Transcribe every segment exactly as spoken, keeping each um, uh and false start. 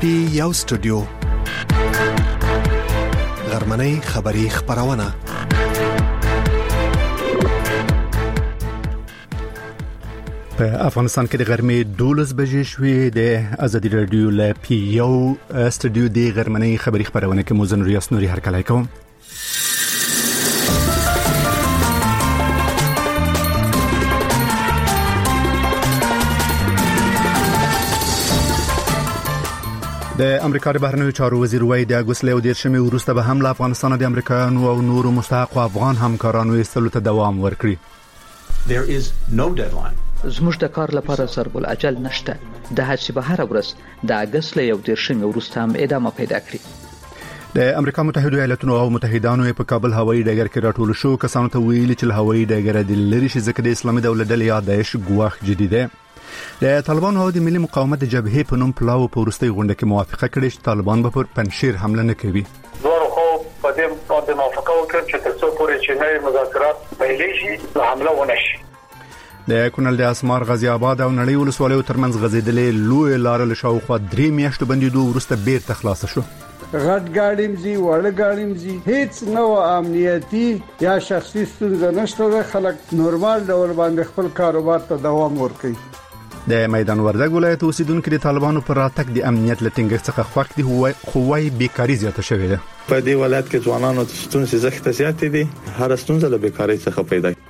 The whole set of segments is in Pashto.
ټي یو سټوډیو غرمنۍ خبری خبرونه په افغانستان کې د غرمې دولس بجې شوې د ازادي رادیو ل پی یو سټوډیو د غرمنۍ خبری خبرونه کې موزن ریاض نوري هرکلای کوم. د امریکا د بهرنیو چارو وزیر وای د اګوست له دیرشمې وروسته به هم له افغانستان د امریکایانو او نورو مستحق افغان همکارانو ایستلو ته دوام ورکړي. There is no deadline. زموږ د کار لپاره ضرب الاجل نشته. د هڅې به هر ورځ د اګوست له دیرشمې وروسته هم ادامه پیدا کړي. د امریکا متحده ایالاتونو او متحدانو په کابل هوایي ډګر کې راټول شو کسانو ته ویلي چې له هوایي ډګر د لری شي ځکه د اسلامي دولت ډلې یا داعش ګواښ جدي ده. د طالبانو او د ملي مقاومت د جبهې په نوم پلاو په وروستۍ غونډه کې موافقه کړې چې طالبان به پر پنشیر حمله نه کوي. دوه خو په دې باندې موافقه وکړه چې تر څو پورې چې نوې مذاکرات پیل شي حمله ونه شي. د کونړ د اسمار غازی آباد او نړۍ ولسوالیو ترمنځ غځېدلې لوی لار له شاوخوا درې میاشتو بندیدو وروسته بیرته خلاص شو. غټ ګاډیم زی وړ ګاډیم زی هیڅ نو امنیتي یا شخصي ستونزه نشته. خلک نورمال ډول باندې خپل کاروبار ته دوام ورکوي. د میدان وردګ ولایت اوسیدونکو د طالبانو پر راتګ د امنیت لټینګښت څخه خوښ دي خو وايي بیکاری زیاته شوې ده. په دې ولایت کې ځوانانو ته ستونزې زښت زیاتې دي. هر ستونزه له بیکاری څخه پیدا کیږي.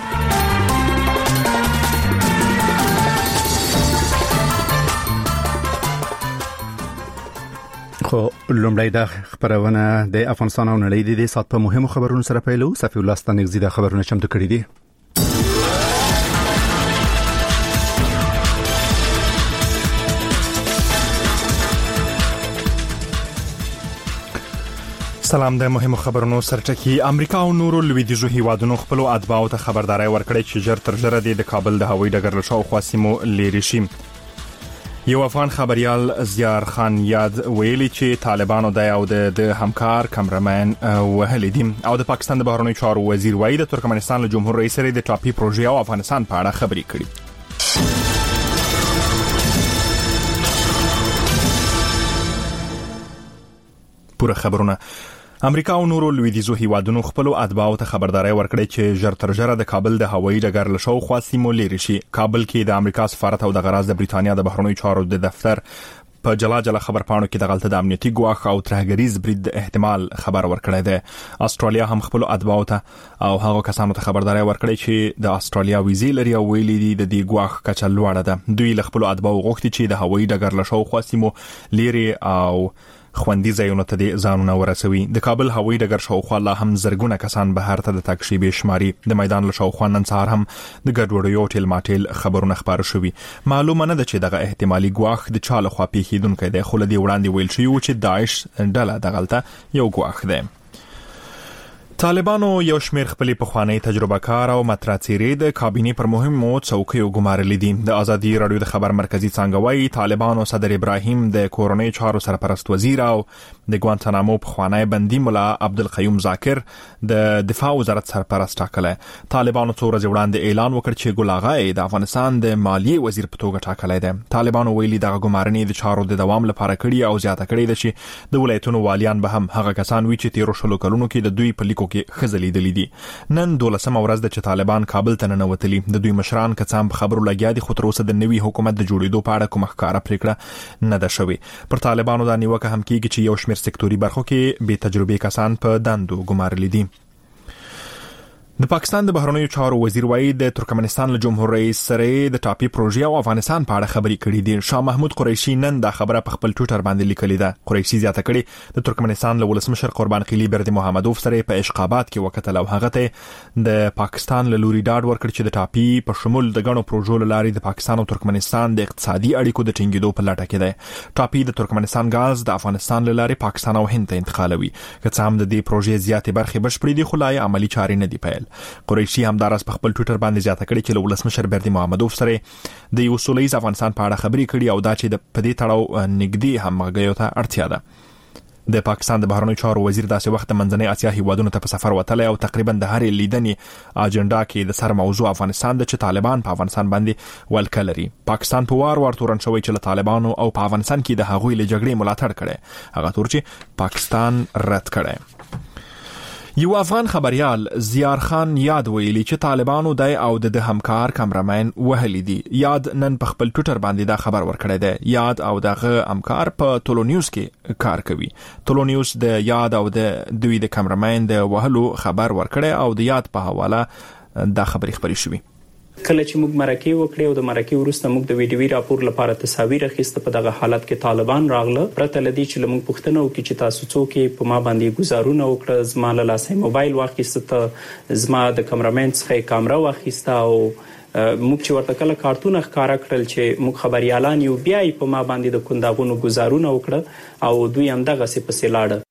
خو لومړی د خبرونه د افغانستان او نړۍ د سات په مهمو خبرونو سره پیلو. صفی الله ستانګزی د خبرونه چمتو کړی دي. سلام. د مهمو خبرونو سرټکی. امریکا او نورو لویدیځو هیوادونو خپل اتباعو ته خبرداري ورکړې چې ژر تر ژره د کابل د هوایي ډګر له شاوخوا سیمو لیرې شي. یو افغان خبريال زیار خان یاد ویلي چې طالبانو د یو د همکار کمرمن وهلي دي او د پاکستان د بهرنیو چارو وزیر وای د ترکمنستان له جمهور رئیس سره د ټاپي پروژې او افغانستان په اړه خبرې کړې. پوره خبرونه. امریکا او نورو لویدیځو هیوادونو خپل اتباعو ته خبرداري ورکړې چې ژر تر ژره د کابل د هوایي ډګر له شاوخوا سیمو لیرې شي. کابل کې د امریکا سفارت او د غراض د بریتانیا د بهرنیو چارو د دفتر په جلا جلا خبرپاڼو کې د غلطه د امنیتي ګواښ او ترهګریز برید احتمال خبر ورکړی دی. استرالیا هم خپل اتباعو ته او هغه کسانو ته خبرداري ورکړې چې د استرالیا ویزې لري او ویلي دي د دې ګواښ کچه لوړه ده. دوی له خپل اتباعو غوښتي چې د هوایي ډګر له شاوخوا سیمو لیرې او خوندي ځایونو ته د ځانونه ورسوي. د کابل هوایي ډګر شاوخوا لا هم زرګونه کسان بهر ته د تګ شیبې شماري. د میدان له شاوخوا نن سهار هم د ګډوډیو ټیل ماټیل خبرونه خبر شوي. معلومه نه ده چې دغه احتمالي ګواښ د چا له خوا پیښیدونکی دی خو له دې وړاندې ویل شوي و چې داعش ډله دغلته یو ګواښ دی. طالبانو یو شمیر خپل پخوانی تجربه کار او متراتيري د کابینې پر مهمو څوکیو ګمارلې دي. د ازادي رادیو د خبر مرکزی څنګه وایي طالبانو صدر ابراهیم د کورونی چارو سرپرست وزیر او د ګوانتانامو پخوانی بندي مولا عبدالقیوم ذاکر د دفاع وزارت سرپرست ټاکله. طالبانو څو ورځې وړاندې اعلان وکړ چې ګل اغا د افغانستان د مالیې وزیر په توګه ټاکلی دی. طالبانو ویلي دغه ګمارنې د چارو د دوام لپاره کړي او زیاته کړي ده چې د ولایتونو والیان به هم هغه کسان وي چې تیرو شلو کلونو کې د دوی په لیکو کې خزلې دي دي. نن دولسمه ورځ د چې طالبان کابل ته ننوتلي. د دوی مشران کڅام په خبرو لګیا دي خو تر اوسه د نوي حکومت د جوړېدو په اړه کومه ښکاره پریکړه نه ده شوې. پر طالبانو دا نیوکه هم کیږي چې یو شمېر سکتوري برخو کې بې تجربې کسان په دندو ګمارلي دي. د پاکستان د بهرنیو چارو وزیر وای د ترکمنستان له جمهور رئیس سره د ټاپي پروژې او افغانستان په اړه خبرې کړې دي. شاه محمود قریشي نن دا خبره په خپل ټویټر باندې لیکلې ده. قریشي زیاته کړې د ترکمنستان له ولسمشر قربان قلی برد محمدوف سره په اشقابات کې وکتل او هغه ته د پاکستان له لوري ډاډ ورکړ چې د ټاپي په شمول د غنو پروژو لاري د پاکستان او ترکمنستان د اقتصادي اړیکو د ټینګېدو په لټه کې ده. ټاپي د ترکمنستان غاز د افغانستان لاري پاکستان او هند ته انتقالوي. که څه هم د دې پروژې زیاتې برخې بشپړې دي خو لا عملی چارې نه دي پیل. قریشي همدارس په خپل ټویټر باندې زیاته کړې چې له ولسمشر بردي محمدوف سره د یو سولهییز افغانستان په اړه خبرې کړي او دا چې د پدې تړاو نګدي همغږیو ته اړتیا ده. د پاکستان د بهرنیو چارو وزیر داسې وخت منځنۍ اسیا هیوادونو ته په سفر وتلی او تقریبا د هرې لیدنې اجنډا کې د سر موضوع افغانستان د چې طالبان په افغانستان باندې ولکه لري. پاکستان په وار وار تورن شوی چې له طالبانو او په افغانستان کې د هغوی له جګړې ملاتړ کړي، هغه تور چې پاکستان رد کړي. یو افغان خبريال زیار خان یاد ویلي چې طالبانو د او د همکار کامرمن وهلي دي. یاد نن په خپل ټوئیټر باندې دا خبر ورکړی دی. یاد او دغه همکار په ټولو نیوز کې کار کوي. ټولو نیوز د یاد او د دوی د کامرمن د وهلو خبر ورکړی او د یاد په حواله دا خبري خبري شوې. کله چې موږ مرکه وکړې او د مرکه وروسته موږ د ویډیوي راپور لپاره تصاویر اخیسته، په دغه حالت کې طالبان راغله. پرته لدی چې موږ پوښتنه وکړو چې تاسو څوک په ما باندې گزارونه وکړه، زما له لاسه موبایل واخیسته، زما د کیمرامین څخه کیمرا واخیسته او موږ چې ورته کله کارتونه ښکارا کړل چې موږ خبريالان یو بیا په ما باندې د کونداغونو گزارونه وکړه او دوی هم دغه څه پسې لاړه.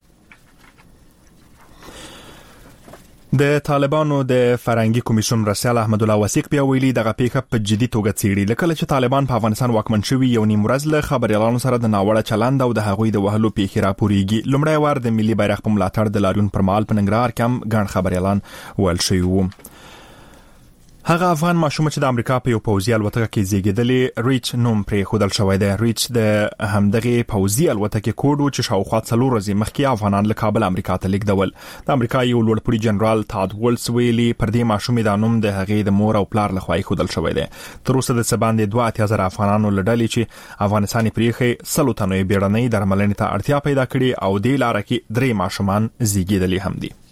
د طالبانو د فرنګي کمیسیون رسال احمد الله وثیق بیا ویلي دغه پیښه په جدي توګه څیړي. لکه چې طالبان په افغانستان واکمن شوي یو نیم ورځ له خبريالانو سره د ناوړه چلند او د هغوی د وهلو پیښې راپورېږي. لومړی وار د ملي بیرغ په ملاتړ د لاریون پر مهال په ننګرهار کې هم ګڼ خبريالان وهل شوي وو. هغه افغان ماشوم چې د امریکا په یو پوځي الوتکه کې زیږیدلی ریچ نوم پرې خودل شوی دی. ریچ د همدغه پوځي الوتکې کوډ چې شاوخوا څلور ورځې مخکې افغانان له کابل امریکا ته لیږدول. د امریکا یو لوړپوړي جنرال تاد وولس ویلي پر دې ماشوم د نوم د هغې د مور او پلار له خوا خودل شوی دی. تر اوسه د سباندې دوه اتیا زره افغانانو لړلې چې افغانستان پریخي سلو تنو بیړنۍ درملنې ته اړتیا پیدا کړې او د لار کې درې ماشومان زیږیدلي هم دي.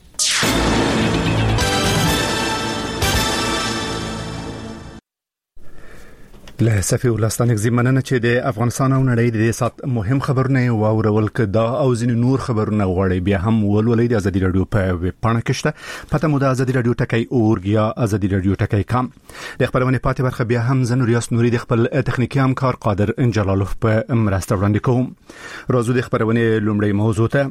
له صفي ولستانک زمننه چې د افغانستان او نړۍ د سات مهم خبرونه واورول کدا او ځین نور خبرونه غوړي بیا هم ولولې د ازادي رادیو په ویب پاڼه کې شته. پته مو د ازادي رادیو ټکی اورګیا ازادي رادیو ټکی کام. د خبرونه پاتې برخه بیا هم زنور یاس نوري د خپل تخنیکی همکار قادر انجلالوف په مرسته وړاندې کوم. راځو د خبرونه لومړی موضوع ته.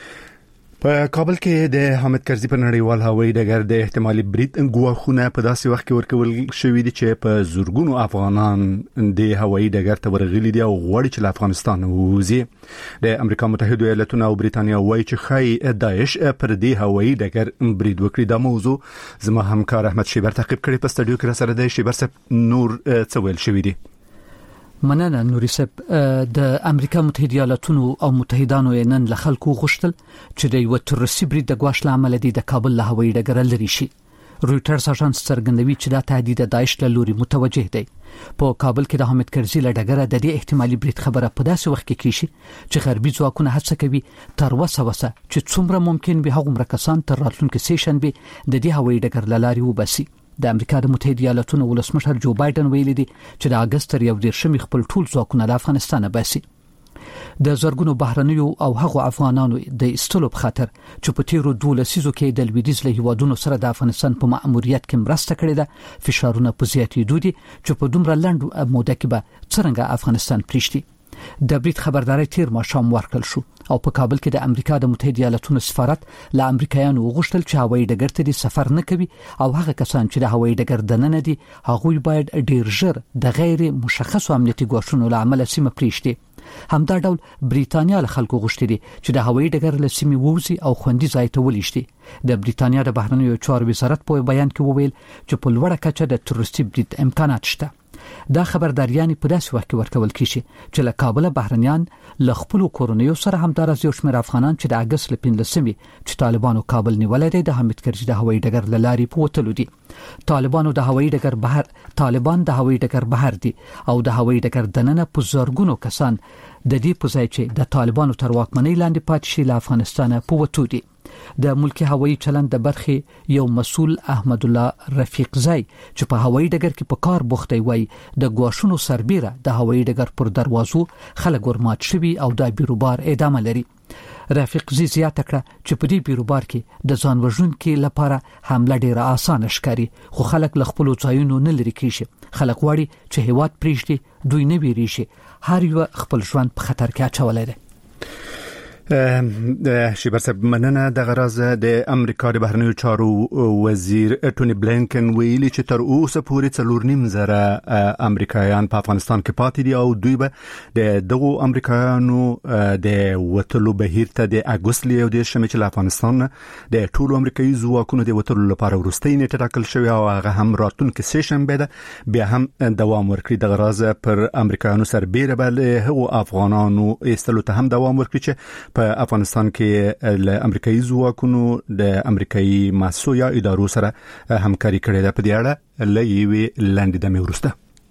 په کابل کې د حامد کرزي په نړیوال هوایي ډګر د احتمالي برید ګواښونه په داسې وخت کې ورکول شوې دي چې په زورګونو افغانان د هوایي ډګر ته ورغلي دي او غواړي چې له افغانستان ووځي. د امریکا متحده ایالاتونو او بریتانیا وایي چې خای داعش پر دې هوایي ډګر برید وکړي. دا موضوع زما همکار احمد شیبر تعقیب کړي. په سټډیو کې سره د شیبر صاحب نور څه ویل شوې دي. مننه نوري صاحب. د امریکا متحده ایالاتونو او متحدانو نن له خلکو غوښتل چې د یو تروریستي برید د ګواښ لامل دي د کابل له هوایي ډګر لري شي. رويټرز اژانس څرګندوي چې دا تهدید د داعش له لوري متوجه دی. په کابل کې د حامد کرزي له ډګر د دې احتمالي برید خبره په داسې وخت کې کیږي چې غربي ځواکونه هڅه کوي تر وسه وسه چې څومره ممکن به هغومره کسان تر راتلونکي سیشن به د دې هوایي ډګر له لارې وباسي. د امریکا د متحده ایالاتونو ولسمشر جو بایدن ویلي دي چې د اگست تر یو دیرشمې خپل ټول ځواکونه له افغانستان باسي. د زرګونو بهرنیو او هغو افغانانو د استلو په خاطر چې په تیرو دوه لسیزو کې د لویدیځ له هیوادونو سره د افغانستان په مأموریت کې مرسته کړې ده فشارونه په زیاتېدو دي چې په دومره لنډ موده کې به څنګه افغانستان پریشتي. د برید خبرداري تیر ماښام ورکړل شو او په کابل کې د امریکا د متحده ایالاتونو سفارت له امریکایانو وغوښتل چې هوایي ډګر ته سفر نه کوي او هغه کسان چې د هوایي ډګر دننه دي هغوی باید ډیر ژر د غیر مشخصو امنیتي ګواښونو لامل سیمه پریشتي. همدا ډول بریتانیا له خلکو غوښتي چې د هوایي ډګر له سیمې ووزي او خوندي ځای ته ولېږدي. د بریتانیا د بهرنیو چارو وزارت په بیان کې وویل چې په لوړه کچه د تروریستي برید امکانات شته. دا خبرداریان په داسې وخت کې ورکول کیږي چې له کابل بهرنیان له خپل کورونیو سره همدارس یو شمېر افغانان چې د اگست ل پنځلسمې چې طالبانو کابل نیولې دي د حامد کرزي د هوایي ډګر له لارې پوتلو دي. طالبانو د هوایي ډګر بهر طالبان د هوایي ډګر بهر دي او د هوایي ډګر دننه په زرګونو کسان د دې په ځای چې د طالبانو تر واکمنۍ لاندې پاتې شي له افغانستان پوتو دي. د ملکی هوایي چلند د برخې یو مسول احمد الله رفیق زای چې په هوایي ډګر کې په کار بوختی وای د ګواښونو سربېره د هوایي ډګر پر دروازو خلک ورمات شوي او د بیروبار ادامه لري. رفیق زی زیاته کړه چې په دې بیروبار کې د ځان وژونکو لپاره حمله ډیره اسانه ښکاري خو خلک له خپل ځایونو نه لري کیږي. خلک واړي چې هیواد پریږدي دوی نه ویریږي هر یو خپل ژوند په خطر کې اچولای دی. شیبر صاحب مننه د غراز د امریکا د بهرنیو چارو وزیر ټونی بلینکن ویلي چې تر اوسه پورې څلور نیم زره امریکایان په افغانستان کې پاتې دي او دوی به د دغو امریکایانو د وټلو بهیر ته د اګوست لیو د شمې چې افغانستان د ټولو امریکایي ځواکونو د وټلو لپاره ورستۍ نیټه ټاکل شوې او هغه هم راتلونکي سه شنبه ده بیا هم دوام ورکړي. د غراز پر امریکایانو سربېره بل هغو افغانانو ایستلو ته هم دوام ورکړي چې په افغانستان کې له امریکایي ځواکونو د امریکایي مؤسسو یا ادارو سره همکاري کړې ده. په دې اړه لېوي لاندې د مورسته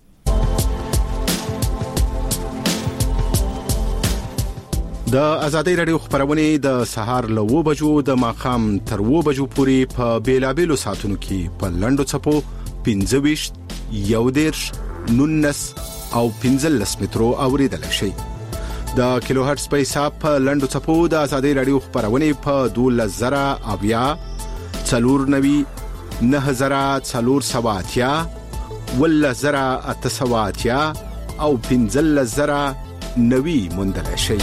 د ازادي رادیو خبرونه د سهار له و بجو د ماخام تر و بجو پورې په بیلابېلو ساتونو کې په لندو چپو پنځه ویشت یو دیرش نونس او پنځلس مترو اوریدل شي. د کیلو هرتز په حساب په لندو چپو د ازادي رادیو خبرونه په دوولس زره اویا څلور نوي نه زره څلور سواتیا ولا زره اته سواتیا او پنځلس زره نوي مندل شي.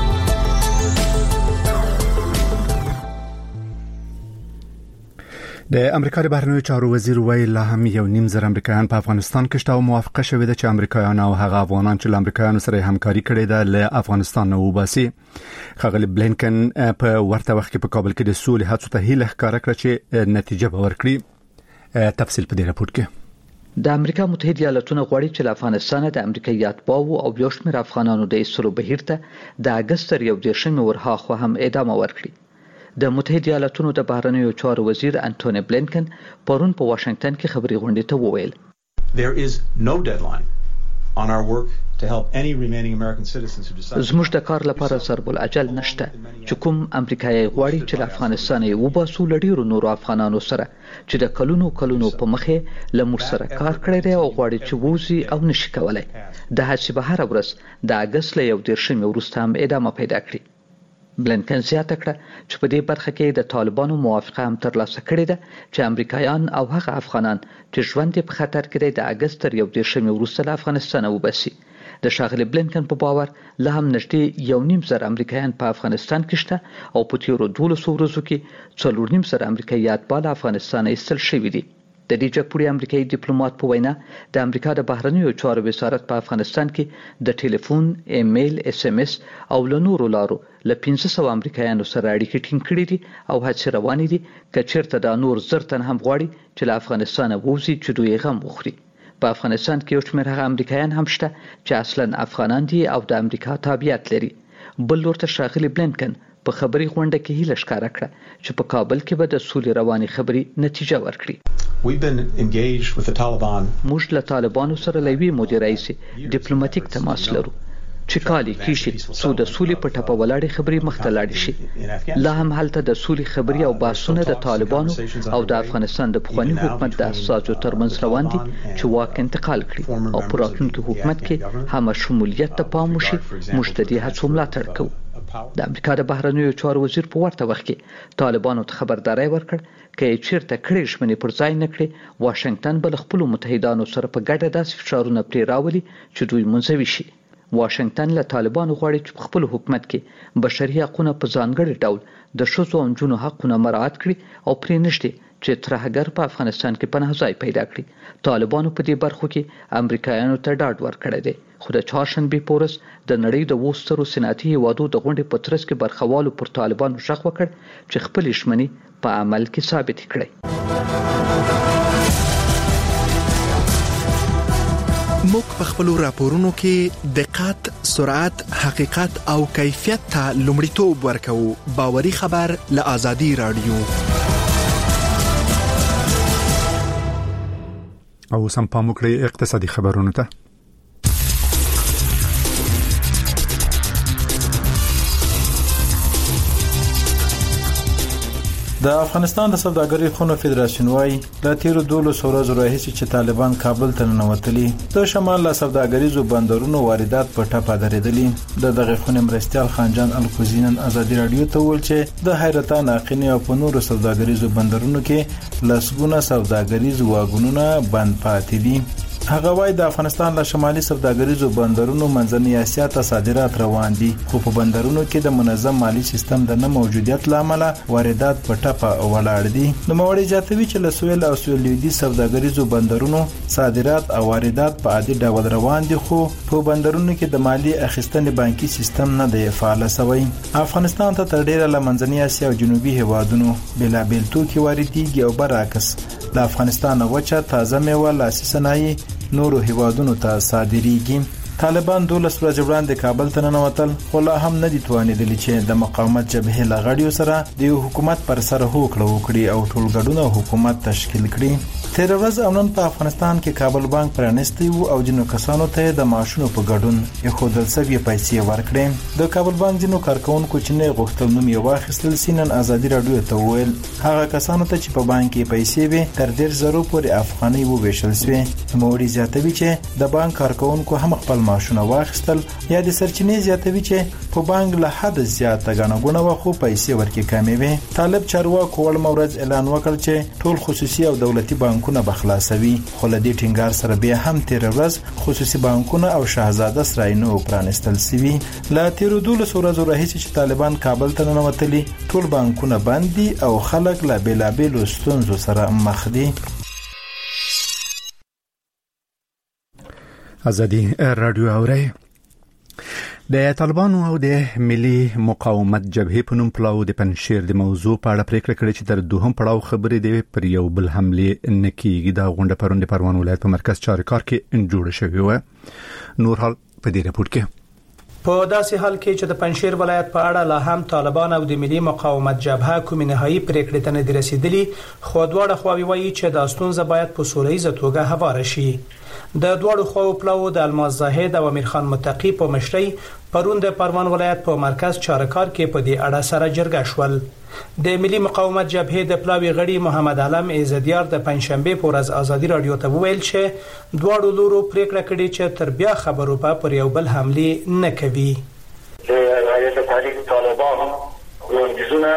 د امریکا د بهرنیو چارو وزیر ویل لا هم یو نیم زره امریکایان په افغانستان کې شته او موافقه شوې ده چې امریکایان او هغه افغانان چې امریکایانو سره همکاري کړې ده له افغانستان نه وباسي. خغلی بلینکن په ورته وخت کې په کابل کې د سولې هڅو ته هیله ښکاره کړه چې نتیجه به ورکړي. تفصیل په دې راپور کې د امریکا متحده ایالاتونو غواړي چې له افغانستان د امریکایي اتباعو او یو شمېر افغانانو د ایستلو بهیر ته د اګست تر یو دېرشمې ورهاخوا هم ادامه ورکړي. د متحده ایالاتونو د بهرنیو چارو وزیر انټونی بلینکن پرون په واشنگټن کې خبري غونډې ته وویل There is no deadline on our work to help any remaining American citizens who decide زموږ د کار لپاره ضرب الاجل نشته چې کوم امریکایي غواړي چې له افغانستان یې وباسو لډیرو نورو افغانانو سره چې د کلونو کلونو په مخه له موږ سره کار کړی دی او غواړي چې ووزي او نشي کولای د هڅې به هر ورځ د اګست له یو دېرشمې وروسته هم ادامه پیدا کړي. بلینکن زیاته کړه چې په دې برخه کې د طالبانو موافقه هم ترلاسه کړې ده چې امریکایان او هغه افغانان چې ژوند په خطر کې دي د اګست تر یو دېرشمې وروسته له افغانستان وباسي. د ښاغلي بلینکن په باور لا هم نږدې یو نیم زره امریکایان په افغانستان کې شته او په تیرو دولسو ورځو کې څلور نیم زره امریکایي اتباع له افغانستان ایستل شوي دي. د دې جګپوړي امریکایي ډیپلوماټ په وینا د امریکا د بهرنیو چارو وزارت په افغانستان کې د ټلیفون، ایمیل، اس ام اس او له نورو لارو له پنځه سوه امریکایانو سره اړیکې ټینګ کړې دي او هڅې روانې دي که چیرته دا نور زر تن هم غواړي چې له افغانستان ووځي چې دوی غم وخوري. په افغانستان کې یو شمېر هغه امریکایان هم شته چې اصلا افغانان دي او د امریکا تابعیت لري. بل ورته ښاغلي بلینکن په خبري غونډه کې هیله ښکاره کړه چې په کابل کې به د سولې رواني خبري نتیجه ورکړي. We've been engaged with the Taliban. موږ له طالبانو سره لوي مدیر رئیس ډیپلوماټیک تماس لرو چې کالي کیشي سو د سولې په ټاپه ولاړې خبري مختلړ شي. لا هم حالته د سولې خبري او باسونه د طالبانو او د افغانستان د پخوانی حکومت د اساسو ترمنځ روان دي چې واک انتقال کړي او پر راتلونکي حکومت کې هم شمولیت ته پام وشي. موږ د دې هڅو ملاتړ کوو. د امریکا د بهرنیو چارو وزیر په ورته وخت کې طالبانو ته خبرداري ورکړ چې چیرته کړي ژمنې پر ځای نه کړي واشنگټن بل خپل متحدانو سره په ګډه داسې فشارونه پرې راولي چې دوی منځوي شي. واشنگټن له طالبانو غواړي چې په خپل حکومت کې بشري حقوقونه په ځانګړي ډول د ښځو او نجونو حقونه مراعات کړي او پرې نشي چې ترهګر په افغانستان کې پناه ځای پیدا کړي. طالبانو په دې برخو کې امریکایانو ته ډاډ ورکړی دی خو د چهارشنبې پورس د نړۍ د وسترو صنعتي هیوادو د غونډې په ترڅ کې برخوالو پر طالبانو ژغ وکړ چې خپل ژمنې په عمل کې ثابت کړي. موږ په خپل راپورونو کې دقت، سرعت، حقیقت او کیفیت ته لومړیتوب ورکوو. باوري خبر له آزادي رادیو. او سم پام وکړئ اقتصادي خبرونه ته. د افغانستان د سوداګرۍ خونو فدراسیون وايي لا تیرو دولس ورځو راهیسې چې طالبان کابل ته ننوتلي د شمال له سوداګریزو بندرونو واردات په ټاپه درېدلي. د دغه خونې مرستيال خانجان الکوزینن ازادي رادیو ته ویل چې د حیرتان اقینه او په نورو سوداګریزو بندرونو کې لسګونه سوداګریز واګونونه بند پاتې دي. هغه وايي د افغانستان له شمالي سوداګریزو بندرونو منځنۍ اسیا ته صادرات روان دي، خو په بندرونو کې د منظم مالی سیستم د نه موجودیت لامل واردات په ټپه ولاړ دي. نو موري جاتوي چې له سویل او سویل لویدي سوداګریزو بندرونو صادرات او واردات په عادي ډول روان دي، خو په بندرونو کې د مالی اخیستنې بانکي سیستم نه دی فعال شوی. افغانستان ته تر ډیره له منځنۍ اسیا او جنوبي هیوادونو بلابل توکي واردېږي او برعکس د افغانستان وچه تازه میوه لاسي صنایع نورو هیوادونو ته صادریږي. طالبان دولس ورځې وړاندې کابل ته ننوتل، خو لا هم نه دي توانیدلي چې د مقاومت جبهې له غړیو سره د یو حکومت پر سر هوکړه وکړي او ټولګډونه حکومت تشکیل کړي. تیر ورځ او نن په افغانستان کې کابل بانک پرانیستی وو او جنو کسانو ته د معاشونو په ګډون یو خودل سوي پیسې ورکړي. د کابل بانک جنو کارکونکو چې نه غوښتل نوم یې واخیستل، سینن ازادي رادیو ته وویل هغه کسانو ته چې په بانک کې پیسې وي تر ډیر زرو پورې افغاني وو ویشل شوی. موري زیاتوي چې د بانک کارکونکو هم خپل معاشونه واخیستل، یا د سرچینې زیاتوي چې په بانک له حد زیاته غنغونه وخو پیسې ورکې کمې وي. طالب چارواکو ول مورز اعلان وکړ چې ټول خصوصي او دولتي بانکونه بخلاصوي، خو له دې ټینګار سره بیا هم تیر ورځ خصوصي بانکونه او شاهزاده سراینو پرانستل سوي. لا تیر دولس ورځې راهیسې چې طالبان کابل ته ننوتلي، ټول بانکونه بند دي او خلک له بېلابېلو ستونزو سره مخ دي. ازادي رادیو اوري د طالبانو او د ملي مقاومت جبهې په نوم پلاو د پنځشیر د موضوع په اړه پریکړه کړې چې تر دوهم پړاو خبرې دی پر یو بل حمله نکېږي. دا غونډه پرون د پروان ولایت په مرکز چارکار کې جوړه شوې و. نور حال په دې رپورت کې په داسې حال کې چې د پنځشیر ولایت په اړه لا هم طالبان او د ملي مقاومت جبهه کومې نهایی پریکړې ته نه دي رسیدلي، خو دواړه خواوې وایي چې د ستونزه باید په سوله‌ییزه توګه هواره شي. د دوړو خواو پلاو د الماس زاهد او امیر خان متقی په مشرۍ پرون د پروان ولایت په مرکز چارکار کې په دې اړه سره جرګه شول. د ملي مقاومت جبهې د پلاوی غړي محمد علم عزتیار د پنځشنبه په ورځ ازادي رادیو ته وویل چې دوړو لورو پریکړه کړې چې تر بیا خبرو په پر یو بل حمله نه کوي. د رئیس تحریک طالبان وړاندیزونه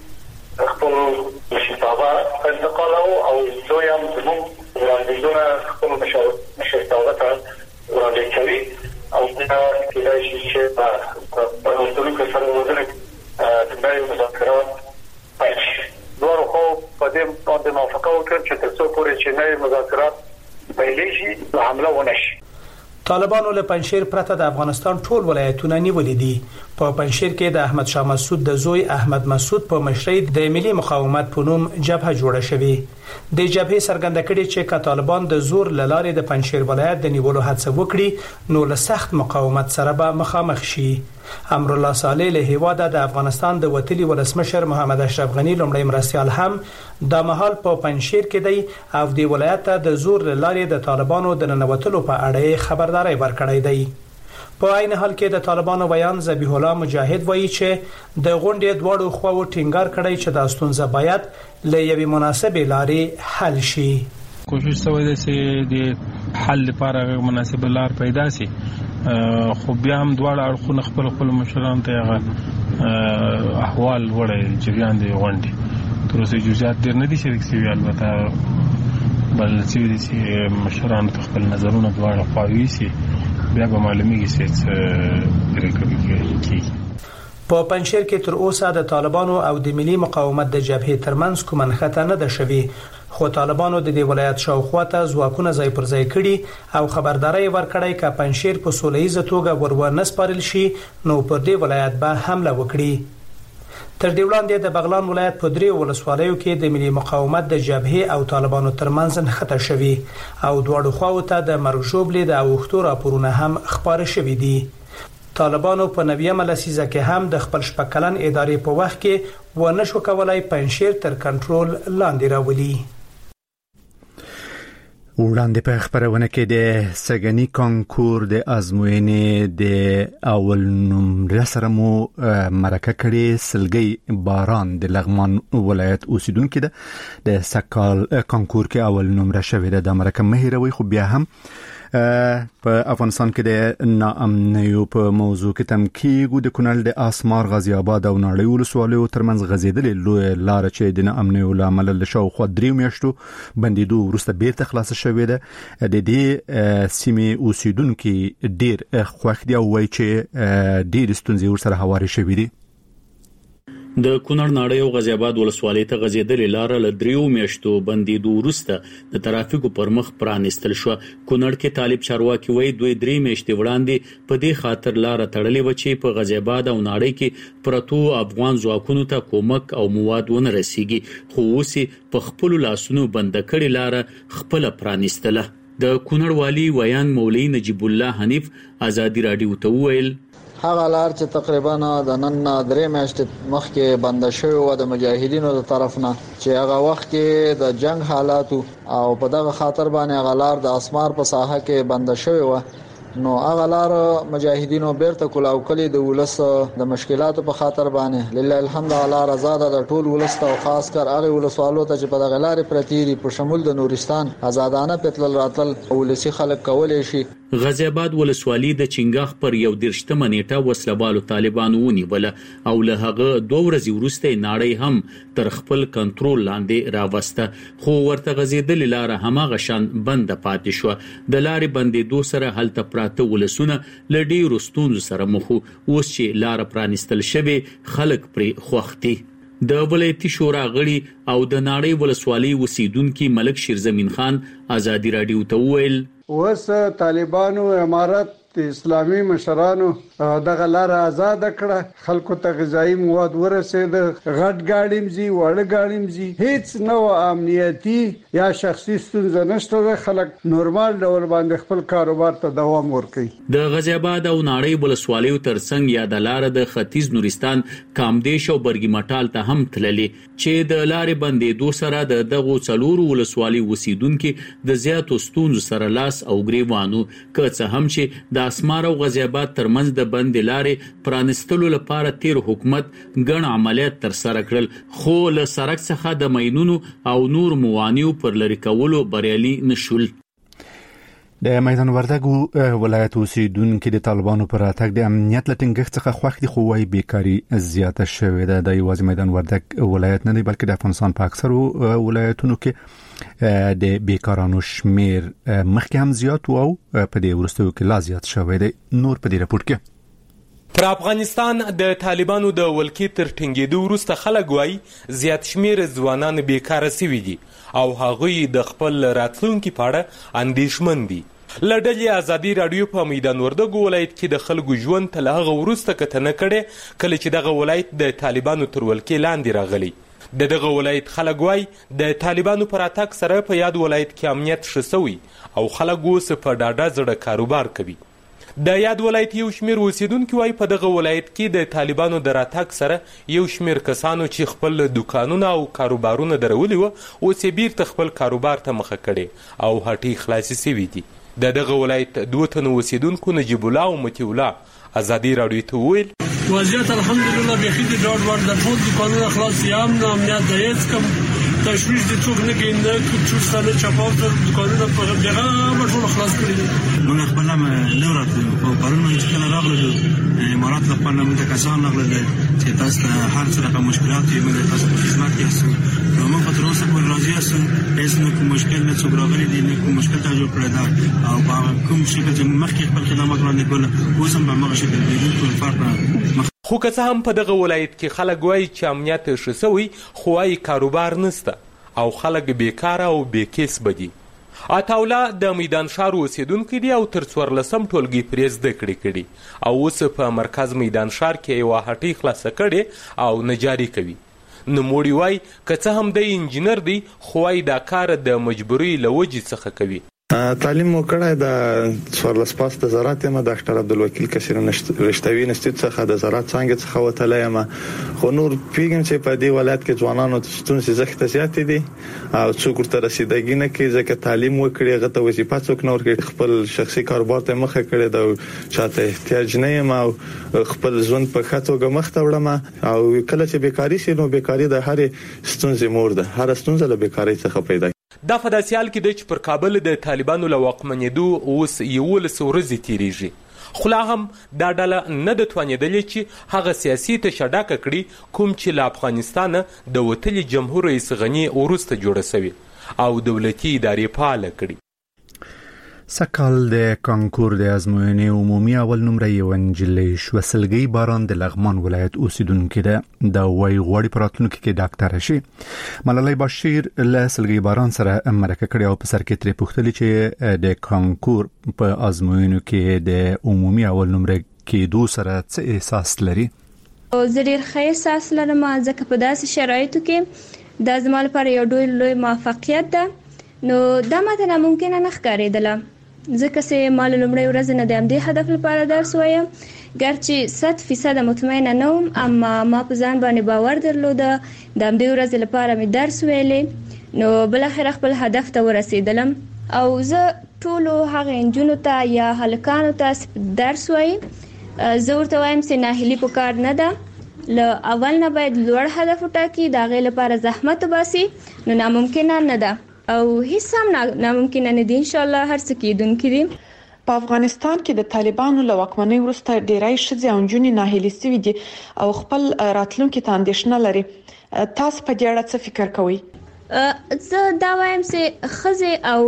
خپل مشرتابه انتقال او دویم زموږ وړاندیزونه خپل مشرتابه ته وړاندې کوي او دا کېدای شي چې په پرمختللو کې سره وزرګ د نړۍ مذاکرات پیل شي. دوه خو په دې باندې موافقه وکړه چې تر څو پورې چې نړۍ مذاکرات پیل شي حمله ونه شي. طالبانو له پنځشیر پرته د افغانستان ټول ولایتونه نیولې دي. په پنځشیر کې د احمد شاه مسعود د زوی احمد مسعود په مشرۍ د ملي مقاومت په نوم جبهه جوړه شوې. د جبهې څرګنده کړي چې که طالبان د زور لارې د پنځشیر ولایت د نیولو هڅه وکړي نو له سخت مقاومت سره به مخامخ شي. امر الله صالح له هیواده د افغانستان د وتلي ولسمشر محمد اشرف غنی لومړی مرستيال هم د مهال په پنځشیر کې دی او د ولایت د زور لارې د طالبانو د ننوتلو په اړه خبرداري ورکړی دی. په عین حال کې د طالبانو بیان ذبیح الله مجاهد وایي چې د غونډې دواړو خواو ټینګار کړی چې د ستونزه باید له یوې مناسبې لارې حل شي. کوشش شوی دی چې د حل لپاره مناسب لار پیدا شي، خو بیا هم دواړه اړخونه خپل خپل مشران ته هغه احوال وړي جریان دی غونډې تر اوسه جزئیات ډېر نه دي شریک شوي، البته بل چې مشران خپل نظرونه دواړه خواوي شي بیا به معلومیږي چې پریکړه کیږي. په پنځشیر کې تر اوسه د طالبانو او د ملي مقاومت د جبهې ترمنځ کوم نښته نه ده شوې، خو طالبانو د دې ولایت شاوخوا ته ځواکونه ځای پر ځای کړي او خبرداري ورکړی چې پنځشیر په سوله‌ییزه توګه ورونه سپارل شي نو پر دې ولایت به حمله وکړي. تر دې وړاندې د بغلان ولایت په درې ولسوالیو کې د ملي مقاومت د جبهې او طالبانو ترمنځ نښته شوې او دواړو خواو ته د مرګ ژوبلې د اوښتو راپورونه هم خبر شوي دي. طالبانو په نویمه لسیزه کې هم د خپل شپږکلن ادارې په وخت کې ونه شو کولای پنځشیر تر کنټرول لاندې راولي. وړاندې په خبرونه کې د سګنی کانکور د ازموینې د اول نمره سره مو مرکه کړي. سلګي باران د لغمان ولایت اوسیدونکو ده د سکال کانکور کې اول نمره شوې ده. د مرکه مهیروي خو بیا هم په افغانستان کې د ناامنیو په موضوع کې تم کېږي د کونړ د اسمار غازی آباد او ناړۍ ولسوالیو ترمنځ غزیدلې لوی لار چې د ناامنیو لامل له شاوخوا درې میاشتو بندیدو وروسته بیرته خلاص شوې ده. د دې سیمې اوسیدونکو ډیر خوښ دي او وایي چې ډیر ستونزې ورسره هواري شوې دي. د کونړ ناړۍ او غازی آباد ولسوالۍ ته غزیدلې لار له دریو میاشتو بندیدو وروسته د ترافیکو پر مخ پرانستل شو. کونړ کې طالب چارواکي وایي دوی درې میاشتې وړاندې په دې خاطر لار تړلې و چې په غازی آباد او ناړۍ کې پرتو افغان ځواکونو ته کومک او مواد ونه رسیږي، خو اوس په خپل لاسونو بند کړي لار خپل پرانستله. د کونړ والی ویان مولوی نجیب الله حنیف ازادي رادیو ته ویل هغه لار چې تقریبا د نن درې میاشتې مخکې بند شوی و د مجاهدینو د طرف نه چې هغه وخت کې د جنگ حالات او په دغه خاطر باندې هغه لار د اسمار په ساحه کې بند شوی و، نو هغه لار مجاهدینو بیرته کلاو کلی د ولس د مشکلاتو په خاطر باندې لله الحمد لله آزاد د ټول ولس او خاص کر هغه ولسوالو ته چې په دغه لارې پرتيري په شمول د نورستان آزادانه پتل راتل ولسی خلک کولای شي. غازی آباد ولسوالۍ د چنګاخ پر یو دیرشتمه نیټه وسلبالو طالبانو ونیوله او له هغه دوه ورځې وروسته ناړۍ هم تر خپل کنټرول لاندې راوسته، خو ورته غزیدلې لار هماغه شان بند پاتې شو. د لارې بندېدو سره هلته پراته ولسونه له ډېرو ستونزو سره مخ وو. اوس چې لار پرانستل شوې خلک پرې خوښ دي. د ولایتي شورا غړي او د ناړۍ ولسوالۍ اوسیدونکي ملک شیرزمین خان ازادي رادیو ته وویل وس طالبانو امارت اسلامي مشرانو دغه لار آزاد کړه، خلکو ته غذایی مواد ورسېد، غټ ګاډیم زی وړ ګاډیم زی هیڅ نو امنیتی یا شخصي ستونزه نشته، خلک نورمال ډول باندې خپل کاروبار ته دوام ورکوي. د غازی آباد او ناړۍ ولسوالیو ترڅنګ یا د لار د ختیځ نورستان کامدیش او برګی مټال ته هم تللې چې د لارې بندېدو سره د دغو څلورو ولسوالۍ اوسیدونکو د زیاتو ستونزو سره لاس او ګریوانو که څه هم چې د اسمار او غازی آباد ترمنځ د بندې لارې پرانستلو لپاره تیر حکومت ګڼ عملیات تر سره کړل، خو له سړک څخه د ماینونو او نور موانعو پر لرې کولو بریالي نشول. د میدان وردګ ولایت اوسیدونکو د طالبانو پر اتاک د امنیت لټنګښت څخه خوښ دي، خو وايي بیکاری زیاته شوې ده. د یوازې میدان وردګ ولایت نه دی بلکې د افغانستان په اکثرو ولایتونو کې د بیکارانو شمیر مخکې هم زیات او په دې وروستیو کې لا زیات شوی دی. نور په دې راپور کې پر افغانستان د طالبانو د ولکې تر ټینګېدو وروسته خلک وایي زیات شمیر ځوانان بیکاره شوي دي او هغوی د خپل راتلونکي په اړه اندېښمن دي. لړډلې ازادي رادیو په میدان وردګ ولایت کې د خلکو ژوند ته له هغه وروسته کتنه کړې کله چې دغه ولایت د طالبانو تر ولکې لاندې راغلی. د دغه ولایت خلک وایي د طالبانو پر اتاک سره په یاد ولایت کې امنیت ښه شوی او خلک اوس په ډاډه زړه کاروبار کوي. د یاد ولایت یو شمیر اوسیدونکي وایي په دغه ولایت کې د طالبانو د راتګ سره یو شمیر کسانو چې خپل دکانونه او کاروبارونه درولي وو اوس یې بیرته خپل کاروبار ته مخه کړي او هټۍ خلاصې شوي دي. د دغه ولایت دوه تنه اوسیدونکو نجیب الله او مطیع الله ازادي رادیو ته وویل وضعیت الحمدلله بیخي د ډاډ وړ ده، ټول دکانونه خلاص دي، امن امنیت د هیڅ کم تشویش د څوک نه کوي، نه چور سره چپاو تر دکانونه په دغه ټول خلاص کړي دي. موږ خپل نه راتلو خو پرون چې کله راغلو امارات له خپل موږ کسان راغلل چې تاسو ته هر څه رقم مشکلات یې موږ تاسو په خدمت کې یاست، نو موږ تر اوسه پورې راضي یاستو، هیڅ نه کوم مشکل نه څوک راغلي دي، نه کوم مشکل ته جوړ کړی ده او په کوم شکل چې مخکې خپل خدمات وړاندې کول اوس هم په هغه شکل دی. ټول فرق خو که څه هم په دغه ولایت کې خلک وایي چې امنیت ښه شوی خو وايي کاروبار نشته او خلک بیکاره او بېکسبه دي. عطاالله د میدان ښار اوسیدونکی دی او تر څوارلسم ټولګي پرې زده کړې کړي او اوس په مرکز میدان ښار کې یوه هټۍ خلاصه کړې او نه جاري کوي. نوموړي وایي که څه هم دی انجینر دی خو وايي دا کار د مجبورۍ له وجې څخه کوي. تعلیم مو کړی د څوارلس پاس د زراعت یم، ډاکټر عبدالوکیل کثیر رشتوي انسټیټیوټ څخه د زراعت څانګې څخه وتلی یم، خو نور پیږم چې په دې ولایت کې ځوانانو ستونزې زښته زیاتې دي او څوک ورته رسیدګي نه کوي ځکه تعلیم وکړي هغه ته وظیفه څوک نه ورکوي، خپل شخصي کاروبار ته مخه کړې ده او چاته احتیاج نه یم او خپل ژوند په ښه توګه مخ ته وړم او کله چې بیکاري شي نو بیکاري د هرې ستونزې مور ده، هره ستونزه له بیکارۍ څخه پیدا دا په داسې حال کې دی چې پر کابل د طالبانو له واکمنېدو اوس یولس ورځې تېرېږي، خو لا هم دا ډله نه ده توانېدلې چې هغه سیاسي تشه ډکه کړي کوم چې له افغانستانه د وتلي جمهور رئیس غني وروسته جوړه سوي او دولتي ادارې فعاله کړي. سکال د کانکور د ازموینې عمومي اول نمره یو نجلۍ شوه. سلګۍ باران د لغمان ولایت اوسیدونکې ده، د وای غوړي په راتلونکي کې ډاکټره شي. ملالۍ بشیر له سلګۍ باران سره مرکه کړې او په سر کې ترې پوښتلې چې د کانکور په ازموینو کې د عمومي اول نمره کېدو سره څه احساس لري؟ زه ډېر ښه احساس لرم، ځکه په داسې شرایطو کې دا زما لپاره یو ډېر لوی موفقیت ده. نو دا ماته ناممکنه نه ښکارېدله، ځکه چې ما له لومړۍ ورځې نه د همدې هدف لپاره درس وایم، ګرچې صد فیصده مطمئنه نه وم، اما ما په ځان باندې باور درلوده. د همدې ورځې لپاره مې درس ویلې، نو بالاخره خپل هدف ته ورسېدلم. او زه ټولو هغه نجونو ته یا هلکانو ته درس وایم، زه ورته وایم چې ناهیلي پکار نه ده، له اول نه باید لوړ هدف وټاکي، د هغې لپاره زحمت وباسي، نو ناممکنه نه ده او هیڅ هم ناممکنه نه دي. ان شاء الله هر څه کېدونکي دي. په افغانستان کې د طالبانو له واکمنۍ وروسته ډېری ښځې او نجونې ناهیلې سوي دي او خپل راتلونکي ته اندېښنه لري. تاسو په دې اړه څه فکر کوئ؟ زه دا وایم چې ښځې او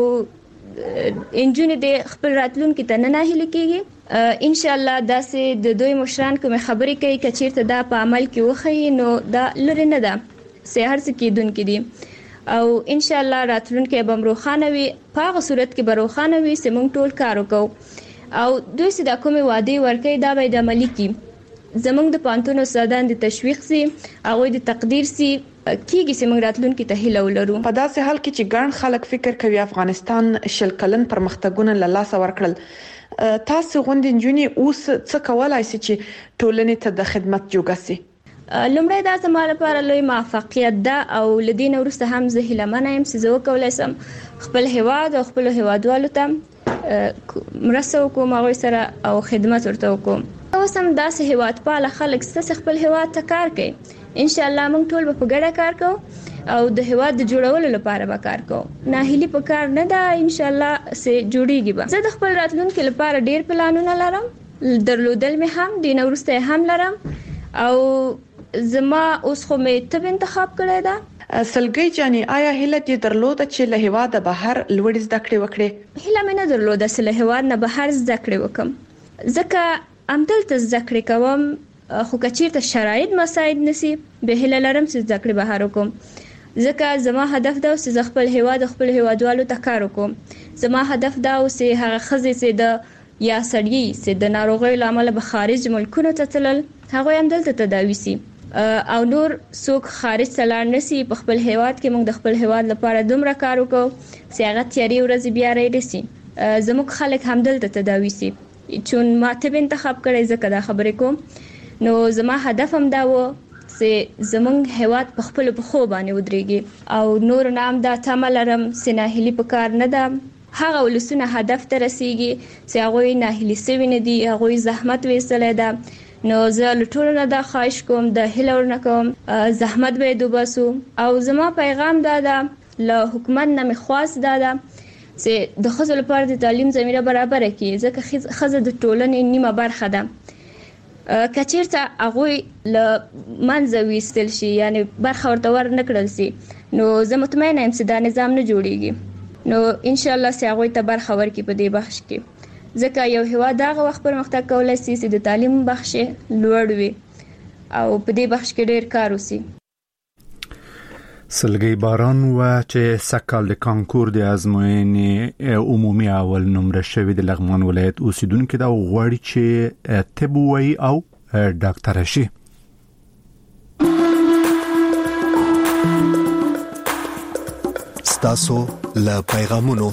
نجونې د خپل راتلونکي ته نه ناهیلې کېږي. ان شاء الله داسې د دوی مشران کومې خبرې کوي که چیرته دا په عمل کې وښیي نو دا لرې نه ده، چې هر څه کېدونکي دي او ان شاء الله راتلونکي به روښانه وي. په هغه صورت کې به روښانه وي چې موږ ټول کار وکړو او دوی چې دا کومې وعدې ورکوي دا به د عملي کړي. زموږ د پوهنتون استادان د تشویق سي، هغوی د تقدیر سي کېږي چې موږ راتلونکي ته هیله ولرو. په داسې حال کې چې ګڼ خلک فکر کوي افغانستان شل کلن پرمختګونه له لاسه ورکړل، تاسو غوندې نجونې اوس څه کولای شي چې ټولنې ته د خدمت جوګه سي؟ لومړی دا زما لپاره لوی موفقیت ده او له دې نه وروسته هم زه هیلهمنه یم چې زه وکولی شم خپل هیواد او خپلو هیوادوالو ته مرسته وکړم، هغوی سره او خدمت ورته وکړم. اوس هم داسې هیوادپاله خلک شته چې خپل هیواد ته کار کوي. انشاءالله موږ ټول به په ګډه کار کوو او د هیواد د جوړولو لپاره به کار کوو. ناهیلي په کار نه ده، انشاءالله چې جوړیږي به. زه د خپل راتلونکي لپاره ډیر پلانونه لرم، درلودل مې هم د نه وروسته هم لرم او زما اوس خو مې طب انتخاب کړی ده. سلګۍ جانې آیا هیله دې درلوده چې له هیواده بهر لوړې زده کړې وکړې؟ هیله مې نه درلوده چې له هیواد نه بهر زده کړې وکړم، ځکه همدلته زده کړې کوم، خو که چیرته شرایط مساعد نشي به هیله لرم چې زده کړې بهر وکړم، ځکه زما هدف دا چې زه خپل هیواد او خپل هیوادوالو ته کار وکړم. زما هدف دا چې هغه ښځې چې د یا سړي چې د ناروغیو له امله به خارج ملکونو ته تلل هغوی همدلته تداوي شي او نور څوک خارج ته لاړ نشي. په خپل هیواد کې موږ د خپل هیواد لپاره دومره کار وکړو چې هغه تیارې ورځې بیا رانشي، زموږ خلک همدلته تداوي شي. چون ما طب انتخاب کړی ځکه دا خبرې کوم، نو زما هدف هم دا و چې زموږ هیواد په خپلو پښو باندې ودرېږي او نور نه هم دا تمه لرم چې ناهیلي په کار نه ده. هغه ولسونه هدف ته رسیږي چې هغوی ناهیلي سوي نه دي، هغوی زحمت ویستلی ده. نو زه له ټولو نه دا خواهش کوم، د هیله ورنه کوم زحمت باید وباسو او زما پیغام دا ده، له حکومت نه مې خواست دا ده چې د ښځو لپاره د تعلیم زمینه برابره کړي، ځکه ښځه د ټولنې نیمه برخه ده. که چیرته هغوی له منځه ویستل شي یعنی برخه ورته ور نه کړل شي نو زه مطمئنه یم چې دا نظام نه جوړیږي. نو انشاءالله چې هغوی ته برخه ورکړي په دې بخش کې، ځکه یو هیواد هغه وخت پرمختګ کولی شي چې د تعلیم بخش لوړ وي او په دې بخش کې ډیر کار وشي. سلګۍ باران و چې سکال د کانکور د ازموینې عمومي اول نمره شوی د لغمان ولایت اوسیدونکو دا غواړي چې طب وایي او ډاکټر شي. ستاسو له پیغامونو